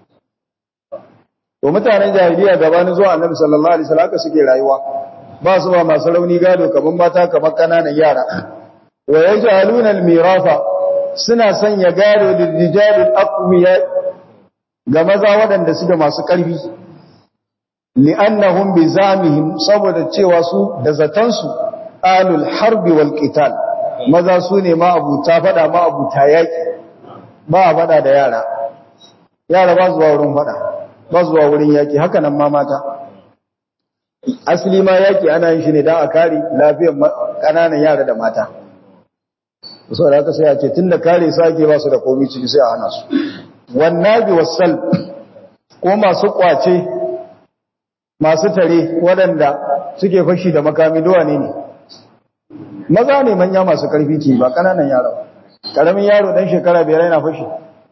to mutanen jahiliya gabanin zuwa annabi sallallahu alaihi wasallam haka suke rayuwa ba su ba masu rauni gado kaman mata kamar kananan yara wa yaj'aluna al-miratha suna sanya gado lirrijalil aqwiya ga maza waɗanda suke masu ƙarfi li'annahum bi zamihim saboda cewa su da zatansu alul harbi wal qital maza su ne ma abuta fada ma abuta yaki ba a fada da yara ba zuwa wurin fada ba zuwa wurin yaki haka nan ma mata asali ma yaki ana yin shi ne dan a kare lafiyar kananan yara da mata saboda haka sai a ce tunda kare su ake ba su da komai ciki sai a hana su wannabi wasal ko masu kwace masu tare waɗanda suke fashi da makami duwa ne maza ne manya masu karfi ke ba kananan yaro karamin yaro dan shekara 5 yana fashi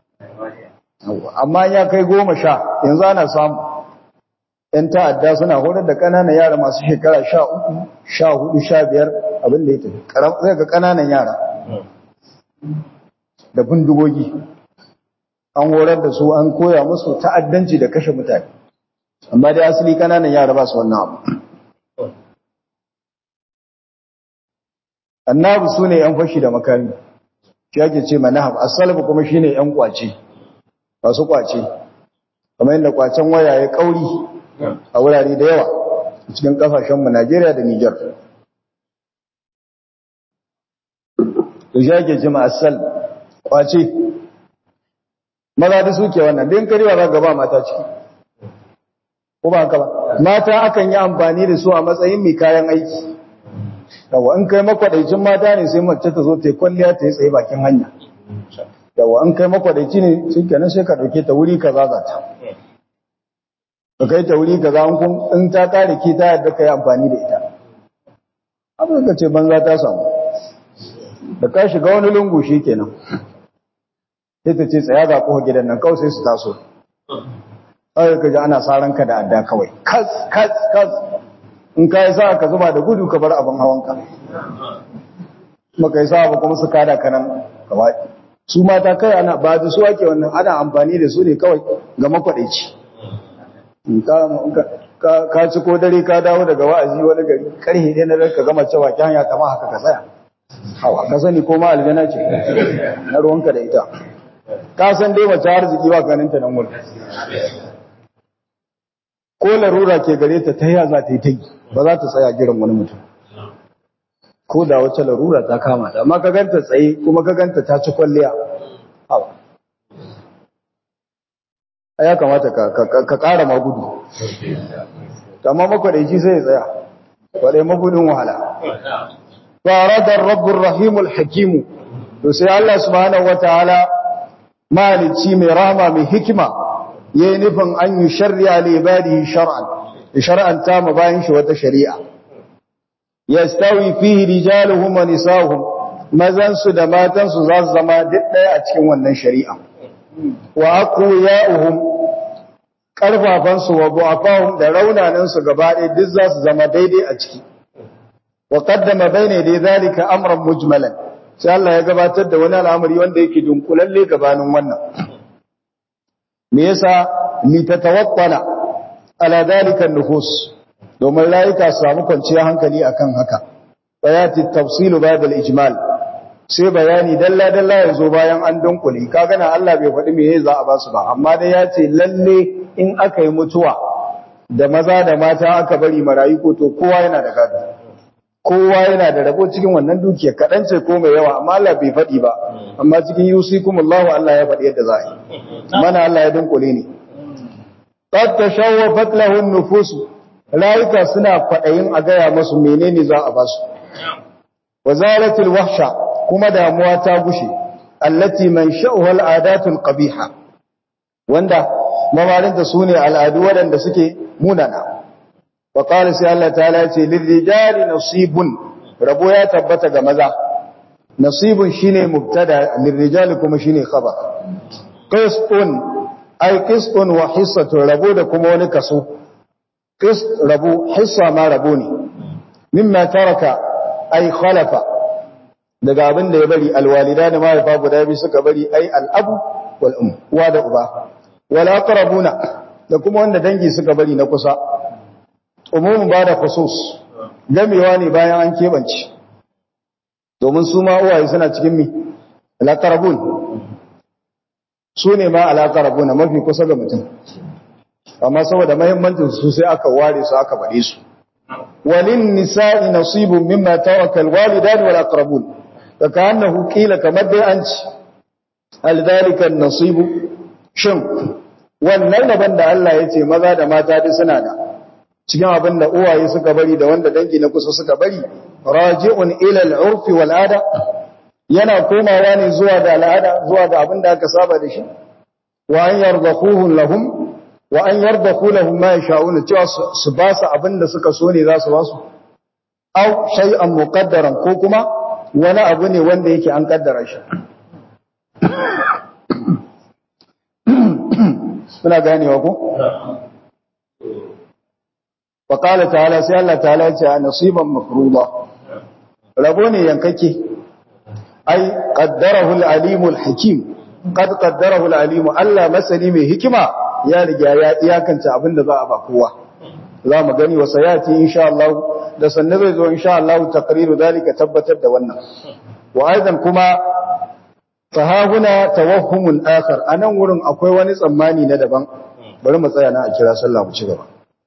amma ya kai 10 yanzu ana samu yan ta'adda suna horar da kananan yara masu shekara 13 14 15 abin da ya tafi zai ga kananan yara da bindigogi an horar da su an koya musu ta'addanci da kashe mutane amma dai asali kananan yara ba su wannan abu annabi sune yan fashi da makami shi ake ce manahab as-salbu kuma shine yan kwace masu kwace kamar yadda kwacen waya ya kauri a wurare da yawa cikin kasashen mu Najeriya da Niger to shi ake ce ma as-salb kwace maza da suke wannan din karewa za ga ba mata ciki ko ba haka ba mata akan yi amfani da su a matsayin mai kayan aiki yawa in kai makwadaicin mata ne sai mace ta zo ta yi kwalliya ta yi tsaye bakin hanya yawa in kai makwadaici ne shi kenan sai ka dauke ta wuri kaza za ta ka kai ta wuri kaza in ta kare ki ta yadda ka yi amfani da ita abin ka ce banza ta samu da ka shiga wani lungu shi kenan sai ta ce tsaya ga kowa gidan nan kawai sai su taso kawai ka ji ana saranka da adda kawai kas in ka yi sa'a ka zuba da gudu ka bar abin hawanka maka yi sa'a ba kuma su kada ka nan kawai su mata kai ana ba da su ake wannan, ana amfani da su ne kawai ga makwadaici. Ka ci ko dare ka dawo daga wa'azi wani gari karhe ɗaya na ranka gama cewa ki hanya kama haka ka tsaya. Hawa ka sani ko ma aljana ce na ruwanka da ita. Ka san dai mace arziki ba ganin ta nan wurin. Ko larura ke gare ta ya za ta yi ta yi, ba za ta tsaya girin wani mutum. Ko da wacce larura ta kama ta, amma ka ganta tsaye kuma ka ganta ta ci kwalliya. Hawa. Ya kamata ka ƙara magudu. Amma makwadaici sai ya tsaya, wadai magudun wahala. Faradar rabbul rahimul hakimu, to sai Allah subhanahu wataala malici mai rahama mai hikima yayi nufin an yi shari'a li ibadihi shar'an ta ma bayan shi wata shari'a. Yastawi fihi rijaluhum wa nisa'uhum, mazan su da matan su za su zama duk daya a cikin wannan shari'a. Wa aqwiya'uhum, karfafan su wa du'afahum da raunanan su gaba ɗaya duk za su zama daidai a ciki. Wa qaddama bayna yaday zalika amran mujmalan, sai Allah ya gabatar da wani al'amari wanda yake dunkulalle gabanin wannan. Me yasa li tatawaqqala ala zalika an-nufus, domin rayuka su samu kwanciyar hankali akan haka. Bayati tafsilu ba'da al-ijmal, sai bayani dalla dalla ya zo bayan an dunkule. Kaga na Allah bai faɗi me za a ba su ba, amma dai ya ce lalle in aka yi mutuwa da maza da mata aka bari marayu ko to kowa yana da gado. Kowa yana da rabo cikin wannan dukiya, kaɗan ce ko mai yawa, amma Allah bai faɗi ba. Amma cikin yusikumullahu Allah ya faɗi yadda za a yi. Mana Allah ya dunkule ne. Qad tashawwafat lahu an-nufus, rayuka suna kwaɗayin a gaya masu menene za a ba su. Wazaratul wahsha, kuma damuwa ta gushe, allati mansha'uha al-adatul qabiha, wanda mamarinta sune al'adu waɗanda suke munana. Wa qala sai Allah ta'ala ce lirrijali nasibun, rabo ya tabbata ga maza. Nasibun shine mubtada, lirrijali kuma shine khabar. Qisṭun ay qisṭun wa hissatun, rabo da kuma wani kaso. Qist rabo, hissa ma rabo ne. Mimma taraka ay khalafa, daga abin da ya bari alwalida da mahaifa guda biyu suka bari ai al'abu wal uwa da uba. Wal aqrabuna, da kuma wanda dangi suka bari na kusa. Umumin ba da khusus, gamewa ne bayan an keɓance, domin su ma uwaye suna cikin mi al-aqrabun, su ne ma al-aqrabuna mafi kusa ga mutum, amma saboda muhimmancin su sai aka ware su aka bare su. Walin nisa'i nasibun mimma taraka al-walidani wal aqrabun, daga annahu qila kamar dai an ci al-dhalika an-nasibu, shin wannan daban da Allah ya ce maza da mata duk suna da cikin abin da uwaye suka bari da wanda dangi na kusa suka bari, raji'un ila al-urfi wal ada, yana komawa ne zuwa da al'ada, zuwa ga abin da aka saba da shi. Wa an yardaquhu lahum, wa an yardaqu lahum ma yasha'un, cewa su ba su abin da suka so ne za su ba su. Aw shay'an muqaddaran, ko kuma wani abu ne wanda yake an kaddara shi. Suna ganewa ko? Faƙala ta'ala, sai Allah ta'ala ce a nasiban mafruḍa, rabo ne yankake. Ai qaddarahu al-alimu al-hakim, qad qaddarahu al-alimu, Allah masani mai hikima ya riga ya iyakanta abinda za a ba kowa. Za mu gani wa sayati insha Allah, da sanne zai zo insha Allah taqriru dalika, tabbatar da wannan. Wa aidan kuma fahahuna tawahhumun akhar, anan wurin akwai wani tsammani na daban. Bari mu tsaya na a kira sallah mu ci gaba.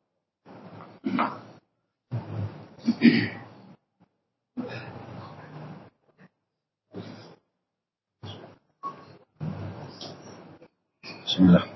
Bismillah.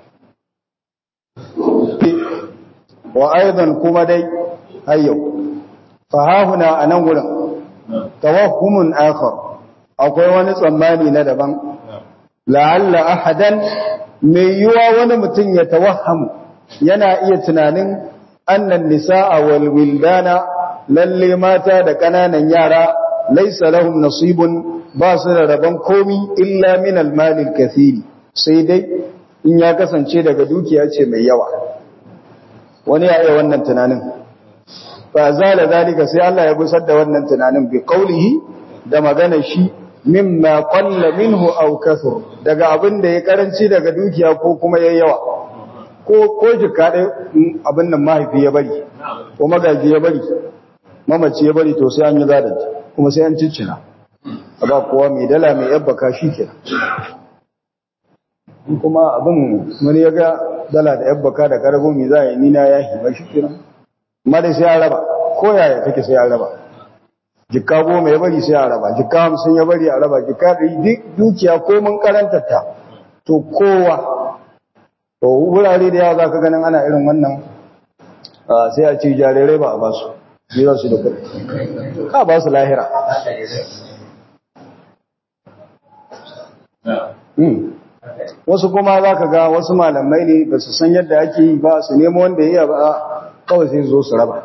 Wa aidan kuma dai hayyo fahahuna anan wurin tawahhumun akhar, akwai wani tsammani na daban. La'alla ahadan, mai yiwa wani mutum ya tawahhamu, yana iya tunanin annan nisa'a wal wildana, lalle mata da kananan yara, laysa lahum nasibun, ba su da rabon komi illa min al-mal al-kathiri, sai dai in ya kasance daga dukiya ce mai yawa. Wani ya yi wannan tunanin, fa zala zalika, sai Allah ya gusar da wannan tunanin bi qaulihi, da maganar shi mimma qalla minhu aw kathur, daga abin da ya karanci daga dukiya ko kuma yayi yawa, ko jika dai abin nan mahaifi ya bari ko magaji ya bari, mamaci ya bari, to sai an yi gadanta kuma sai an ciccina ba kowa mai dala mai yabbaka shikenan. Kuma abin wani ya ga dala da yabbaka da karago mai za a yi nina ya hiba shikenan, amma dai sai an raba, ko yaya take sai an raba. Jikka 10 ya bari sai a raba, jikka 50 ya bari a raba, jikka 100, dukiya ko mun karanta ta to kowa. To wurare da yawa za ka ganin ana irin wannan, sai a ce jarirai ba a ba su, jira su da kudi, ka ba su lahira. Wasu kuma za ka ga wasu malamai ne ba su san yadda ake yi ba, su nemo wanda ya yi ba, kawai sai zo su raba.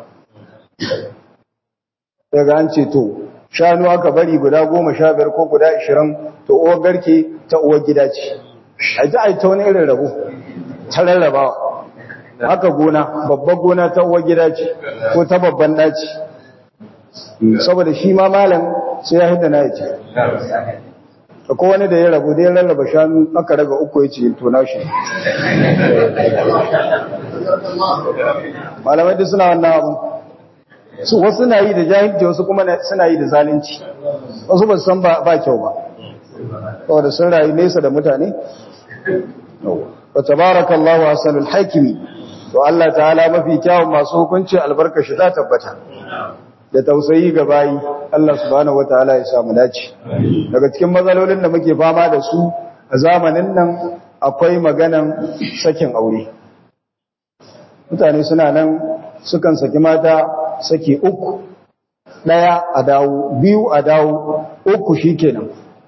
Daga an ce to shanu aka bari guda 15 ko guda 20, to uwar garke ta uwar gida ce, a ji a yi ta wani irin rabo ta rarrabawa. Haka gona, babbar gona ta uwar gida ce ko ta babban daci, saboda shi ma malam sai ya hidda na ya ce. Ko wani da ya rabu da ya rarraba shanu aka raga 3 ya ce to na shi. Malamai duk suna wannan abin, su wasu na yi da jahilci, wasu kuma suna yi da zalunci, wasu ba su san ba kyau ba, saboda sun rayu nesa da mutane. wa tabarakallahu ahsanul hakimi, to Allah ta'ala mafi kyawun masu hukunci, albarkashi ta tabbata da tausayi ga bayi. Allah subhanahu wataala ya samu dace. Daga cikin matsalolin da muke fama da su a zamanin nan akwai maganan sakin aure. Mutane suna nan sukan saki mata saki 3, 1 a dawo, 2 a dawo, 3 shikenan.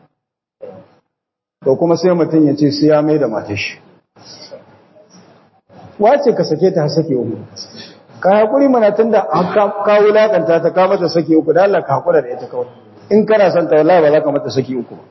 To kuma sai mutum ya ce sai ya mai da matar shi. Wace ka sake ta sake 3? Ka haƙuri mana tun da ka wulaƙanta ta, ka mata saki 3, da Allah ka haƙura da ita kawai. In kana son ta wallahi ba za ka mata saki 3 ba.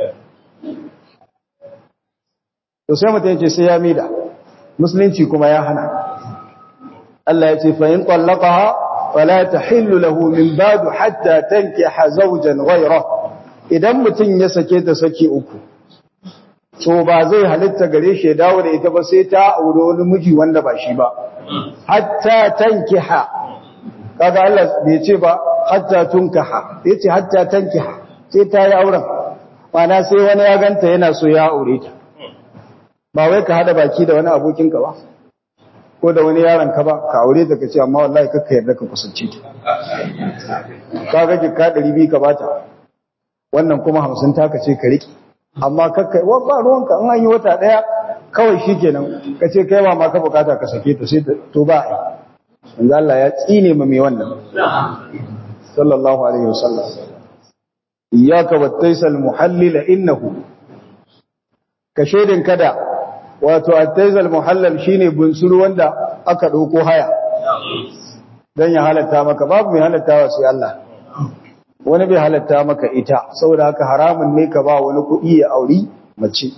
To sai mutum ya ce sai ya mida, musulunci kuma ya hana. Allah ya ce fa in tallaqaha fala tahillu lahu min ba'du hatta tankiha zawjan ghayra. Idan mutum ya sake ta saki 3, to ba zai halitta gare shi ya dawo da ita ba sai ta aure wani miji wanda ba shi ba, hatta tankiha. Kaga Allah bai ce ba hatta tunkaha, bai ce hatta tankiha, sai ta yi auren, mana sai wani ya ganta yana so ya aure ta. Ba wai ka hada baki da wani abokinka ba ko da wani yaron ka ba ka aure ta, ka ce amma wallahi kakka yarda ka kusance ta. Kaga jikka 200 ka bata, wannan kuma 50 ta ka ce ka riki, amma kakkai ba ruwanka, in an yi wata 1 kawai shikenan ka ce kai ma ka bukata ka sake ta, sai to ba ai. Manzo Allah ya tsine mu mai wannan sallallahu alaihi wasallam. Iyyaka wattaysal muhallil innahu, ka shedin kada, wato attaysal muhallal shine bunsuru wanda aka dauko haya dan ya halatta maka, babu mai halattawa sai Allah. Wani bai halatta maka ita, saboda haka haramun ne ka ba wani kuɗi ya auri mace.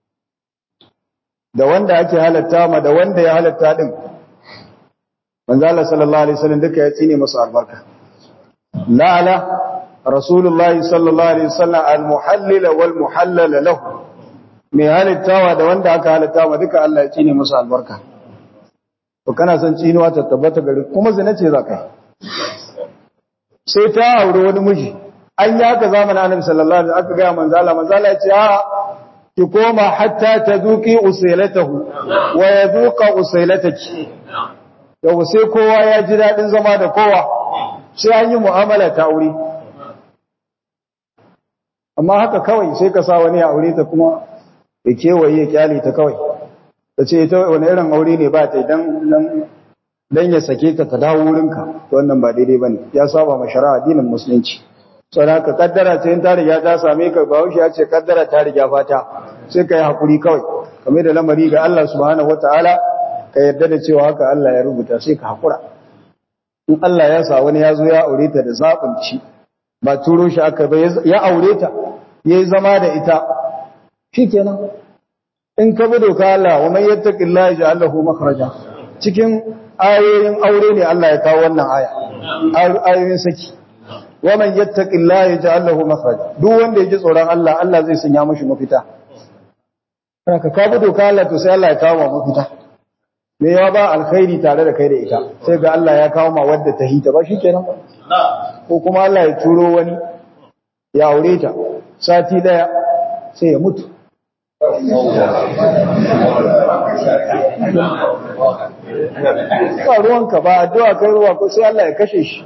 Da wanda ake halatta ma da wanda ya halatta din, manzo Allah sallallahu alaihi wasallam duka ya tsine masa albarka. La'ala rasulullahi sallallahu alaihi wasallam al-muhallil wal muhallal lahu, mai halattawa da wanda aka halatta ma duka Allah ya tsine masa albarka. To kana son tsinuwa ta tabbata gari, kuma zina ce za ka yi. Sai ta aure wani miji, an yi haka zamanin annabi sallallahu alaihi wasallam, aka ga manzo Allah ya ce a ki koma hatta tazuqi usailatahu wa yazuqa usailataki. Yau sai kowa ya ji dadin zama da kowa, sai an yi mu'amala ta aure. Amma haka kawai sai ka sa wani ya aure ta kuma ya kewaye ya kyale ta kawai, ta ce ita wani irin aure ne ba ta dan ya sake ta dawo wurinka, to wannan ba daidai bane, ya saba ma shari'a addinin musulunci. Sai ka kaddara ce in ta riga ta same ka, ba wuce ya ce kaddara ta riga fata, sai ka yi hakuri kawai, kamar da lamari ga Allah subhanahu wataala, ka yarda da cewa haka Allah ya rubuta, sai ka hakura. In Allah ya sa wani ya zo ya aure ta da zabin ci, ba turo shi aka ba, ya aure ta yayi zama da ita, shikenan. In ka bi doka Allah, wa man yattaqillaha yaj'al lahu makhraja, cikin ayoyin aure ne Allah ya kawo wannan aya, ayoyin saki. wa man yattaqillaha yaj'al lahu makhraja duk wanda ya ji tsoron Allah Allah zai sanya mashi mafita haka ka bi doka Allah to sai Allah ya kawo mafita me yawa ba alkhairi tare da kai da ita sai ga Allah ya kawo ma wadda ta hita ba shikenan ba ko kuma Allah ya turo wani ya aure ta sati daya sai ya mutu ba ruwanka ba addu'a kai ruwa ko sai Allah ya kashe shi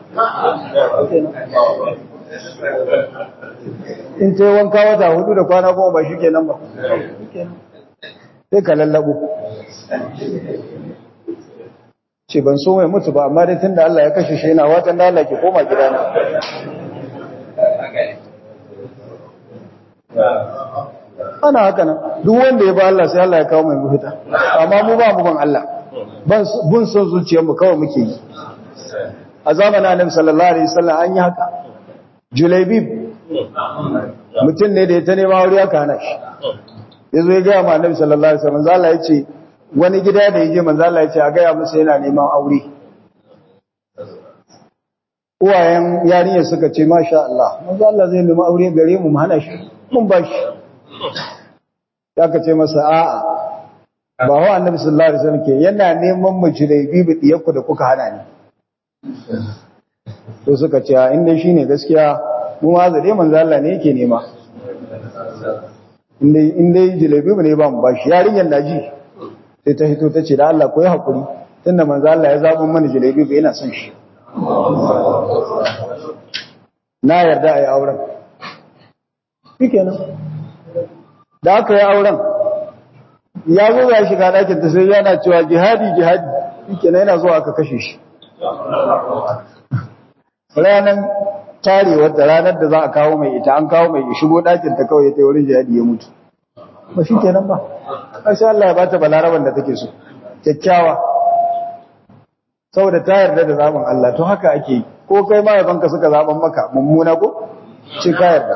in ta wanka wata 4 da kwana 10 ba shikenan ba sai ka lallabo ce ban so mai mutu ba amma dai tunda Allah ya kashe shi yana watan da Allah ke koma gidana ana haka nan duk wanda ya ba Allah sai Allah ya kawo mai mafita amma mu ba mu ban Allah bun son zuciyarmu kawai muke yi a zamanin Annabi sallallahu alaihi wasallam an yi haka Julaibib mutum ne da ya ta nema aure aka hana shi yazo ya ga Annabi sallallahu alaihi wasallam Allah ya ce wani gida da yaje manzo Allah ya ce a ga ya musu yana neman aure uwayen yarinya suka ce masha Allah manzo Allah zai nemi aure gare mu hana shi mun ba shi ya ka ce masa a'a ba wa Annabi sallallahu alaihi wasallam ke yana neman mu Julaibib diyarku da kuka hana ni to suka ce inda shine gaskiya mu ma zade manzo Allah ne yake nema inda Julaibib ne ba mu ba shi yarinyar naji sai ta hito ta ce da Allah ko yi hakuri tunda manzo Allah ya zaba mana Julaibib yana son shi na yarda a yi auren shikenan da aka yi auren ya zo ya shiga ɗakin ta sai yana cewa jihadi shikenan yana zuwa aka kashe shi ranar tarewar da ranar da za a kawo mai ita an kawo mai shigo ɗakin ta kawai ta wurin jihadi ya mutu ba shikenan ba ƙarshe Allah ya bata balaraban da take so kyakkyawa saboda ta yarda da zaben Allah to haka ake yi ko kai ma yabanka suka zaben maka mummuna ko ce ka yarda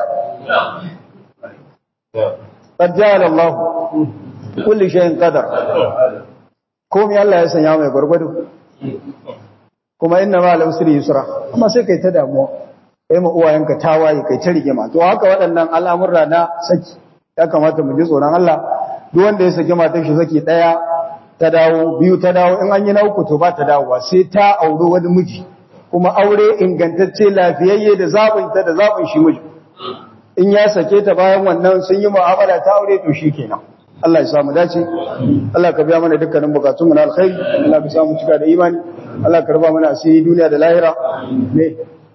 qad ja'ala Allah kulli shay'in qadar komai Allah ya sanya mai gurgudu kuma inna ma al-usri yusra amma sai kai ta damuwa kai ma uwayenka tawaye kai ta rigima to haka waɗannan al'amurra na saki ya kamata mu ji tsoron Allah duk wanda ya saki matar shi saki daya ta dawo biyu ta dawo in an yi na uku to ba ta dawowa sai ta auri wani miji kuma aure ingantacce lafiyayye da zabin ta da zabin shi miji in ya sake ta bayan wannan sun yi mu'amala ta aure to shikenan Allah ya samu dace Allah ka biya mana dukkanin bukatun mu na alkhairi Allah ka samu cika da imani Allah ka raba mana asiri duniya da lahira ne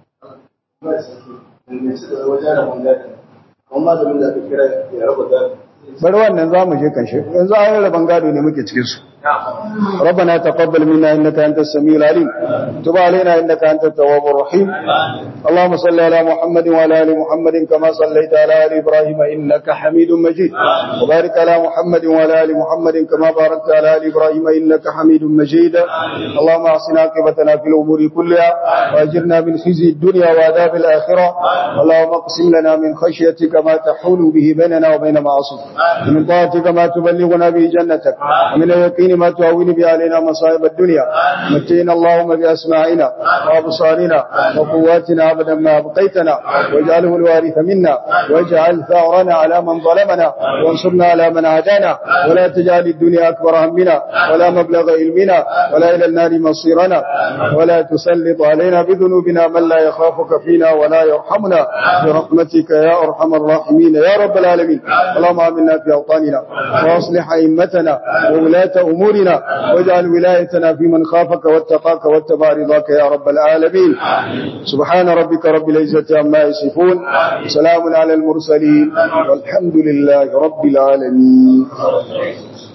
bari wannan zamu je kan shi yanzu an raban gado ne muke cikin su ربنا تقبل منا إنك أنت السميع العليم تب علينا إنك أنت التواب الرحيم اللهم صل على محمد وعلى آل محمد كما صليت على آل إبراهيم إنك حميد مجيد وبارك على محمد وعلى آل محمد كما باركت على آل إبراهيم إنك حميد مجيد اللهم أحسن عاقبتنا في الأمور كلها وأجرنا من خزي الدنيا وعذاب الآخرة اللهم اقسم لنا من خشيتك ما تحول به بيننا وبين معاصيك ومن طاعتك ما تبلغنا به جنتك ومن اليقين ما تهون به علينا مصائب الدنيا متعنا اللهم بأسماعنا وأبصارنا وقواتنا أبدا ما أبقيتنا واجعله الوارث منا واجعل ثأرنا على من ظلمنا وانصرنا على من عادانا ولا تجعل الدنيا أكبر همنا ولا مبلغ علمنا ولا إلى النار مصيرنا ولا تسلط علينا بذنوبنا من لا يخافك فينا ولا يرحمنا برحمتك يا أرحم الراحمين يا رب العالمين اللهم آمنا في أوطاننا وأصلح أئمتنا وولاة أمورنا واجعل ولايتنا في من خافك واتقاك واتبع رضاك يا رب العالمين سبحان ربك رب العزة عما يصفون سلام على المرسلين والحمد لله رب العالمين